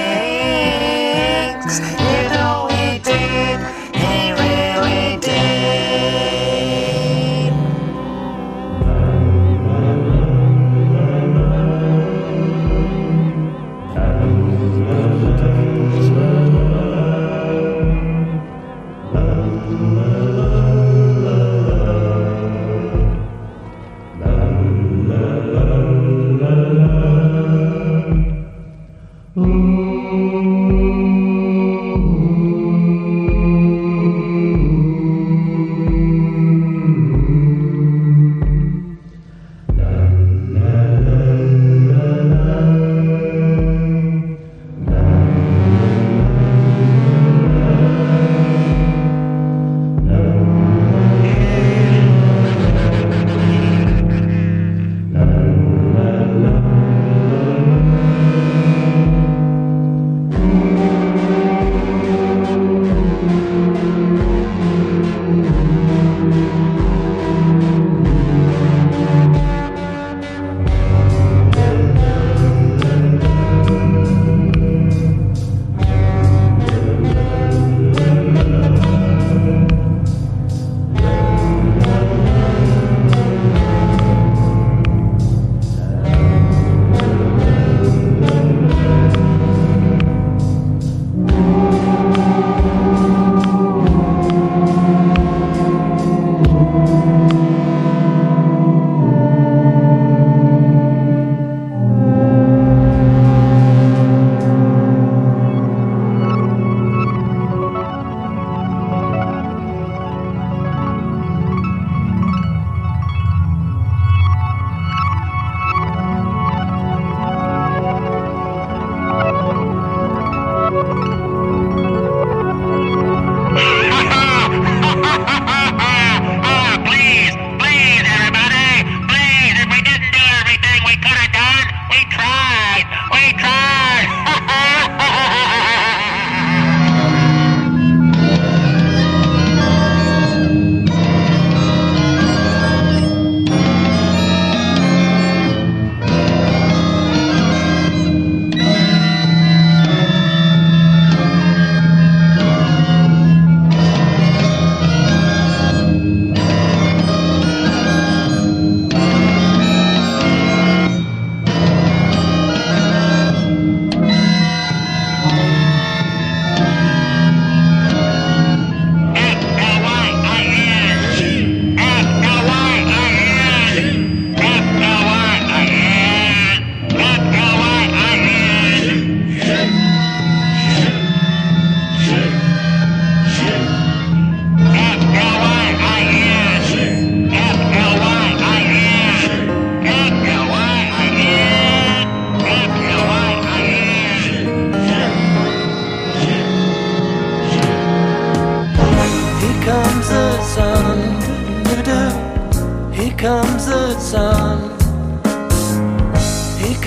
Wings. You know he did, he really did.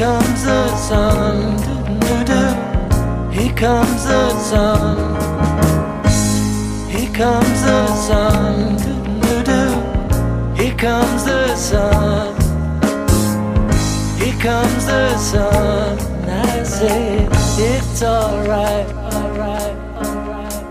comes the sun. Doo-doo-doo. Here comes the sun. Here comes the sun. Doo-doo-doo. Here comes the sun. Here comes the sun. And I say it's alright, alright, alright.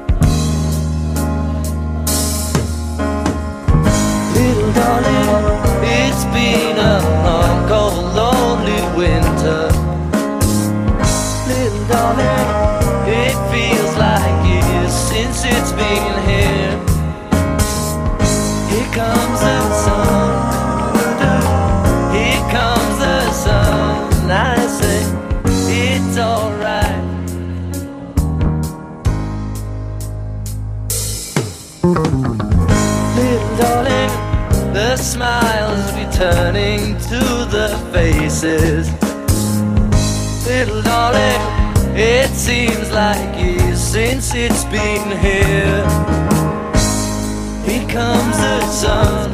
Little darling, it's been a long, cold, lonely winter. Little darling, it feels like years since it's been here. Here comes the sun. Here comes the sun. I say it's alright. Little darling, the smiles returning to the faces. Little darling, it seems like years since it's been here. Here comes the sun.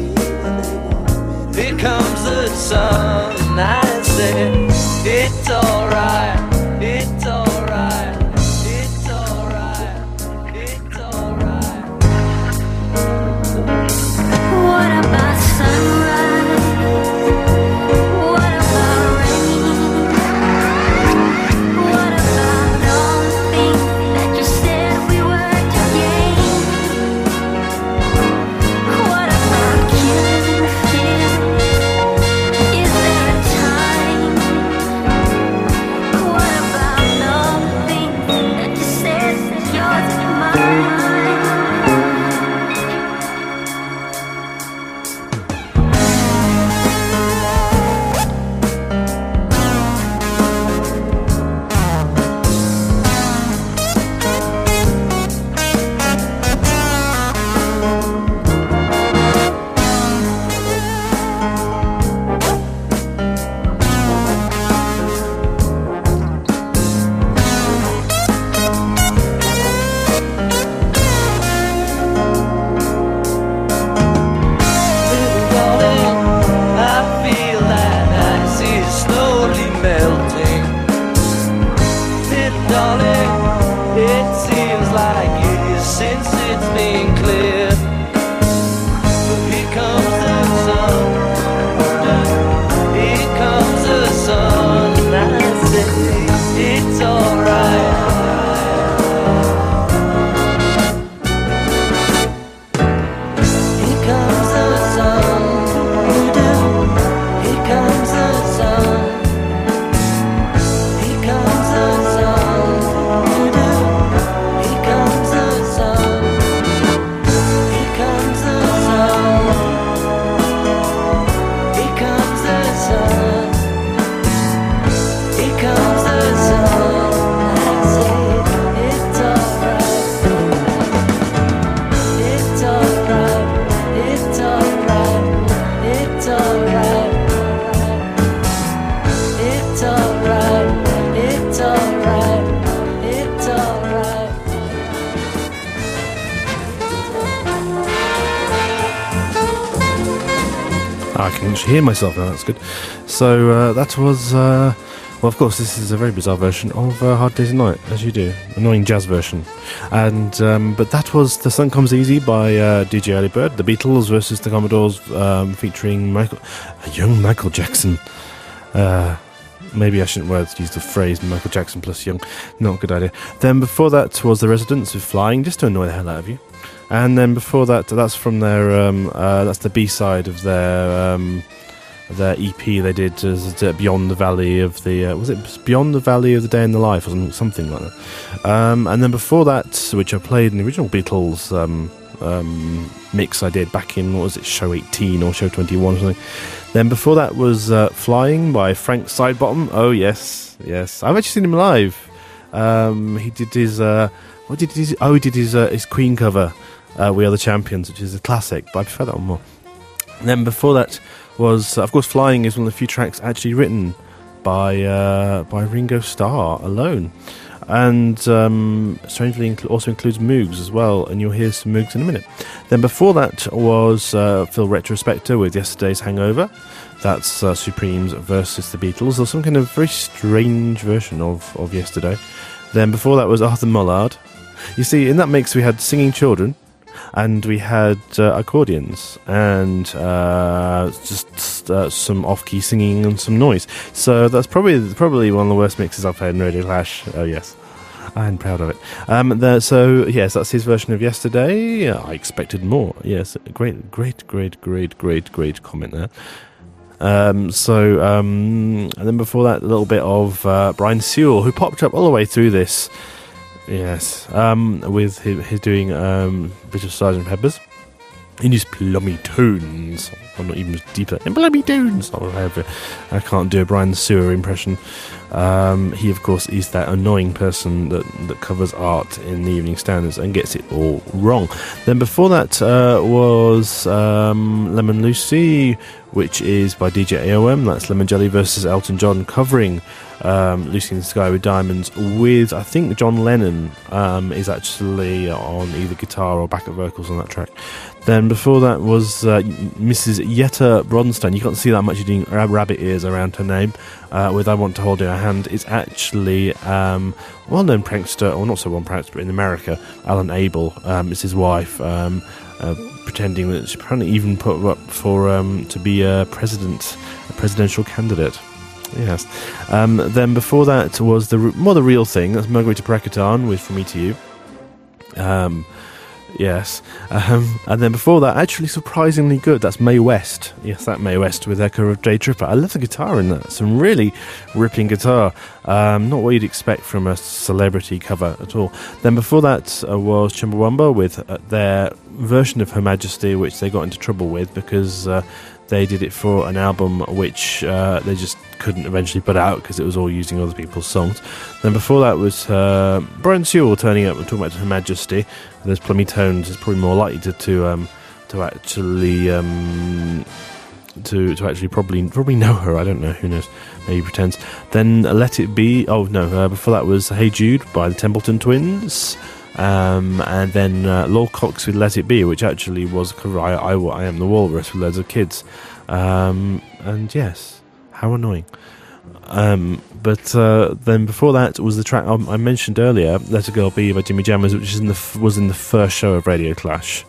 Here comes the sun. And I say it's alright. It's alright. It's alright. It's alright. What about sunrise? What about rain? What about all the things that you said we were to gain? What about killing the fear? Is there a time? What about all the things that you said is yours and mine? Little darling, I feel that ice is slowly melting. Little darling, it seems like years since it's been clear. But here comes the sun. Here comes the sun. And I say it's alright. Here comes the sun. Here comes the sun. Here comes the sun. Here comes the sun. Here comes the sun. Here comes the sun. Here comes the sun. I say it's alright. It's alright. It's alright. It's alright. It's alright. It's alright. It's alright. I can actually hear myself now, that's good. So uh, that was, uh, well, of course, this is a very bizarre version of uh, Hard Day's Night, as you do. Annoying jazz version. And um, But that was The Sun Comes Easy by uh, D J Early Bird, the Beatles versus the Commodores, um, featuring Michael, a young Michael Jackson. Uh, maybe I shouldn't use the phrase Michael Jackson plus young. Not a good idea. Then before that was The Residents with Flying, just to annoy the hell out of you. And then before that, that's from their, um, uh, that's the B-side of their um, their E P they did, as uh, Beyond the Valley of the, uh, was it Beyond the Valley of the Day in the Life, or something, something like that. Um, and then before that, which I played in the original Beatles um, um, mix I did back in, what was it, show eighteen or show twenty-one or something. Then before that was uh, Flying by Frank Sidebottom. Oh yes, yes, I've actually seen him live. Um, he did his, uh, what did his, oh he did his, uh, his Queen cover, uh, We Are the Champions, which is a classic, but I prefer that one more. And then before that was, uh, of course, Flying is one of the few tracks actually written by uh, by Ringo Starr alone. and um, strangely incl- also includes Moogs as well, and you'll hear some Moogs in a minute. Then before that was uh, Phil Retrospector with Yesterday's Hangover. That's uh, Supremes versus the Beatles, or some kind of very strange version of, of Yesterday. Then before that was Arthur Mullard. You see, in that mix we had Singing Children, and we had uh, accordions, and uh, just uh, some off-key singing and some noise. So that's probably probably one of the worst mixes I've played in Radio Clash. Oh yes, I'm proud of it. Um, there, so yes, that's his version of Yesterday. I expected more. Yes, great, great, great, great, great, great comment there. Um, so, um, and then before that, a little bit of uh, Brian Sewell, who popped up all the way through this. Yes, um, with his, his doing um, a bit of Sergeant Pepper's in his plummy tones. I'm not even deeper. In plummy tones. I can't do a Brian Sewell impression. Um, he, of course, is that annoying person that, that covers art in the Evening Standards and gets it all wrong. Then before that uh, was um, Lemon Lucy, which is by D J A O M. That's Lemon Jelly versus Elton John, covering um, Lucy in the Sky with Diamonds with, I think, John Lennon um, is actually on either guitar or backup vocals on that track. Then before that was uh, Missus Yetta Bronstein. You can't see that much doing rabbit ears around her name uh, with I Want to Hold in Her Hand. It's actually um, well-known prankster, or not so well-known prankster, but in America, Alan Abel. Um, it's his wife, um, uh, pretending that she apparently even put her up for um, to be a president, a presidential candidate. Yes. Um, then before that was the more the real thing. That's Margarita Parakatan with From Me to You. Um... Yes, um, and then before that, actually surprisingly good, that's Mae West. Yes, that Mae West with Echo of Day Tripper. I love the guitar in that, some really ripping guitar. Um, not what you'd expect from a celebrity cover at all. Then before that uh, was Chumbawamba with uh, their version of Her Majesty, which they got into trouble with because uh, they did it for an album which uh, they just couldn't eventually put out because it was all using other people's songs. Then before that was uh, Brian Sewell turning up and talking about Her Majesty. Those plummy tones is probably more likely to to, um, to actually um, to to actually probably probably know her. I don't know. Who knows? Maybe he pretends. Then Let It Be. Oh no! Uh, before that was Hey Jude by the Templeton Twins. Um, and then uh, Lol Cox with Let It Be, which actually was I, I, I Am the Walrus with loads of kids. Um, and yes, how annoying. Um, but uh, then before that was the track I mentioned earlier, Let a Girl Be by Jimmy Jammers, which is in the, was in the first show of Radio Clash.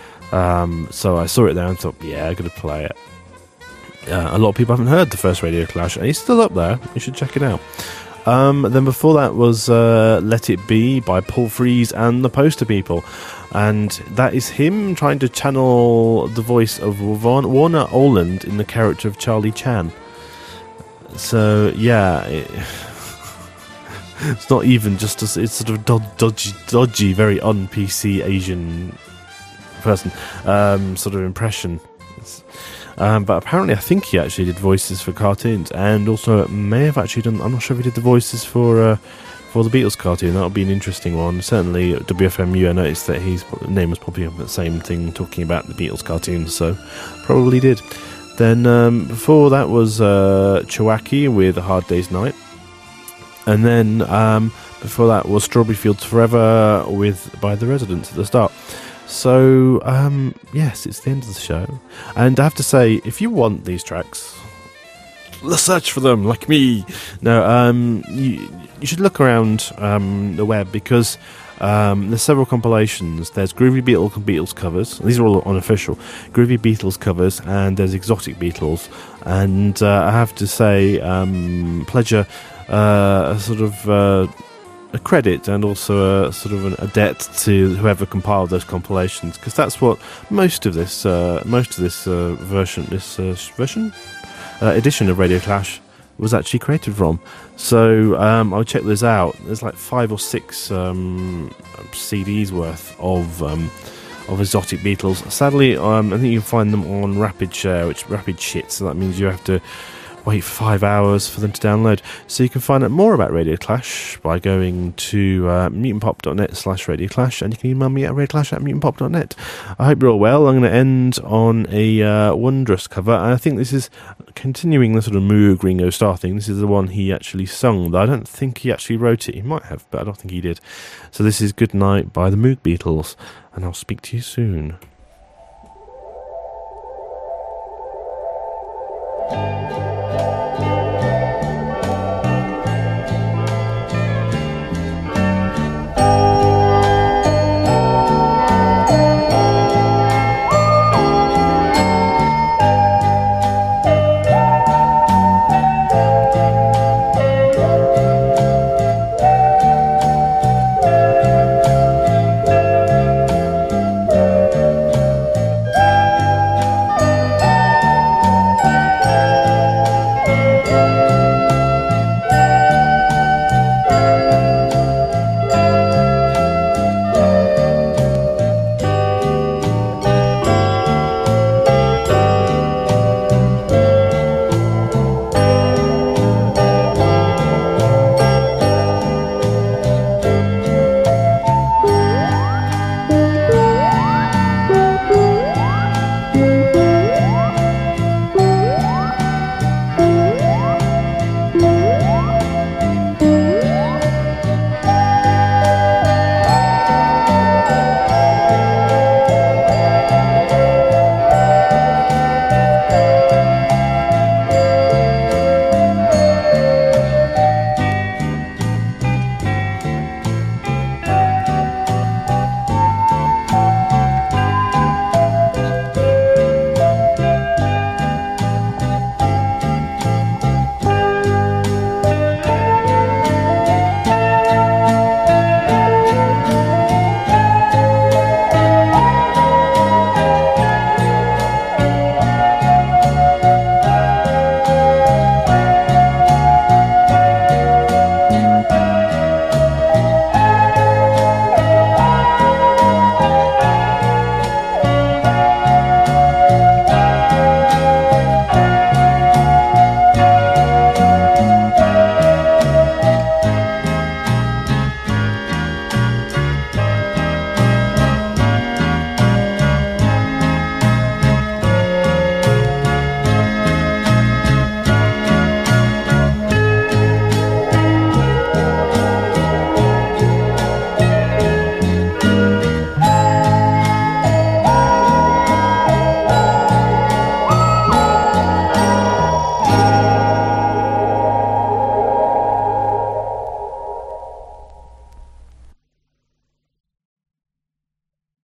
Um, so I saw it there and thought, yeah, I'm going to play it. Uh, a lot of people haven't heard the first Radio Clash, and it's still up there. You should check it out. Um, then before that was uh, Let It Be by Paul Frees and the Poster People, and that is him trying to channel the voice of Warner Oland in the character of Charlie Chan. So yeah, it, it's not even just a, it's sort of dodgy, dodgy, very un-P C Asian person um, sort of impression. It's, Um, but apparently I think he actually did voices for cartoons, and also may have actually done, I'm not sure if he did the voices for uh, for the Beatles cartoon. That would be an interesting one. Certainly at W F M U I noticed that his name was popping up at the same thing talking about the Beatles cartoons, so probably did. Then um, before that was uh, Chowaki with A Hard Day's Night, and then um, before that was Strawberry Fields Forever with by The Residents at the start. So, um, yes, it's the end of the show. And I have to say, if you want these tracks, let's search for them, like me. No, um, you, you should look around um, the web, because um, there's several compilations. There's Groovy Beatles, Beatles covers. These are all unofficial. Groovy Beatles covers, and there's Exotic Beatles. And uh, I have to say, um, Pleasure, uh, a sort of... Uh, a credit and also a sort of an, a debt to whoever compiled those compilations, because that's what most of this uh, most of this uh, version this uh, version uh, edition of Radio Clash was actually created from. So um, I'll check this out. There's like five or six um, C Ds worth of um, of Exotic Beatles. Sadly, um, I think you can find them on Rapid Share, which Rapid Shit. So that means you have to wait for five hours for them to download. So you can find out more about Radio Clash by going to uh, mutantpop.net slash Radio Clash, and you can email me at radioclash at mutantpop dot net. I hope you're all well. I'm going to end on a uh, wondrous cover, and I think this is continuing the sort of Moog Ringo Starr thing. This is the one he actually sung, though I don't think he actually wrote it. He might have, but I don't think he did. So this is Good Night by the Moog Beatles, and I'll speak to you soon. Thank you.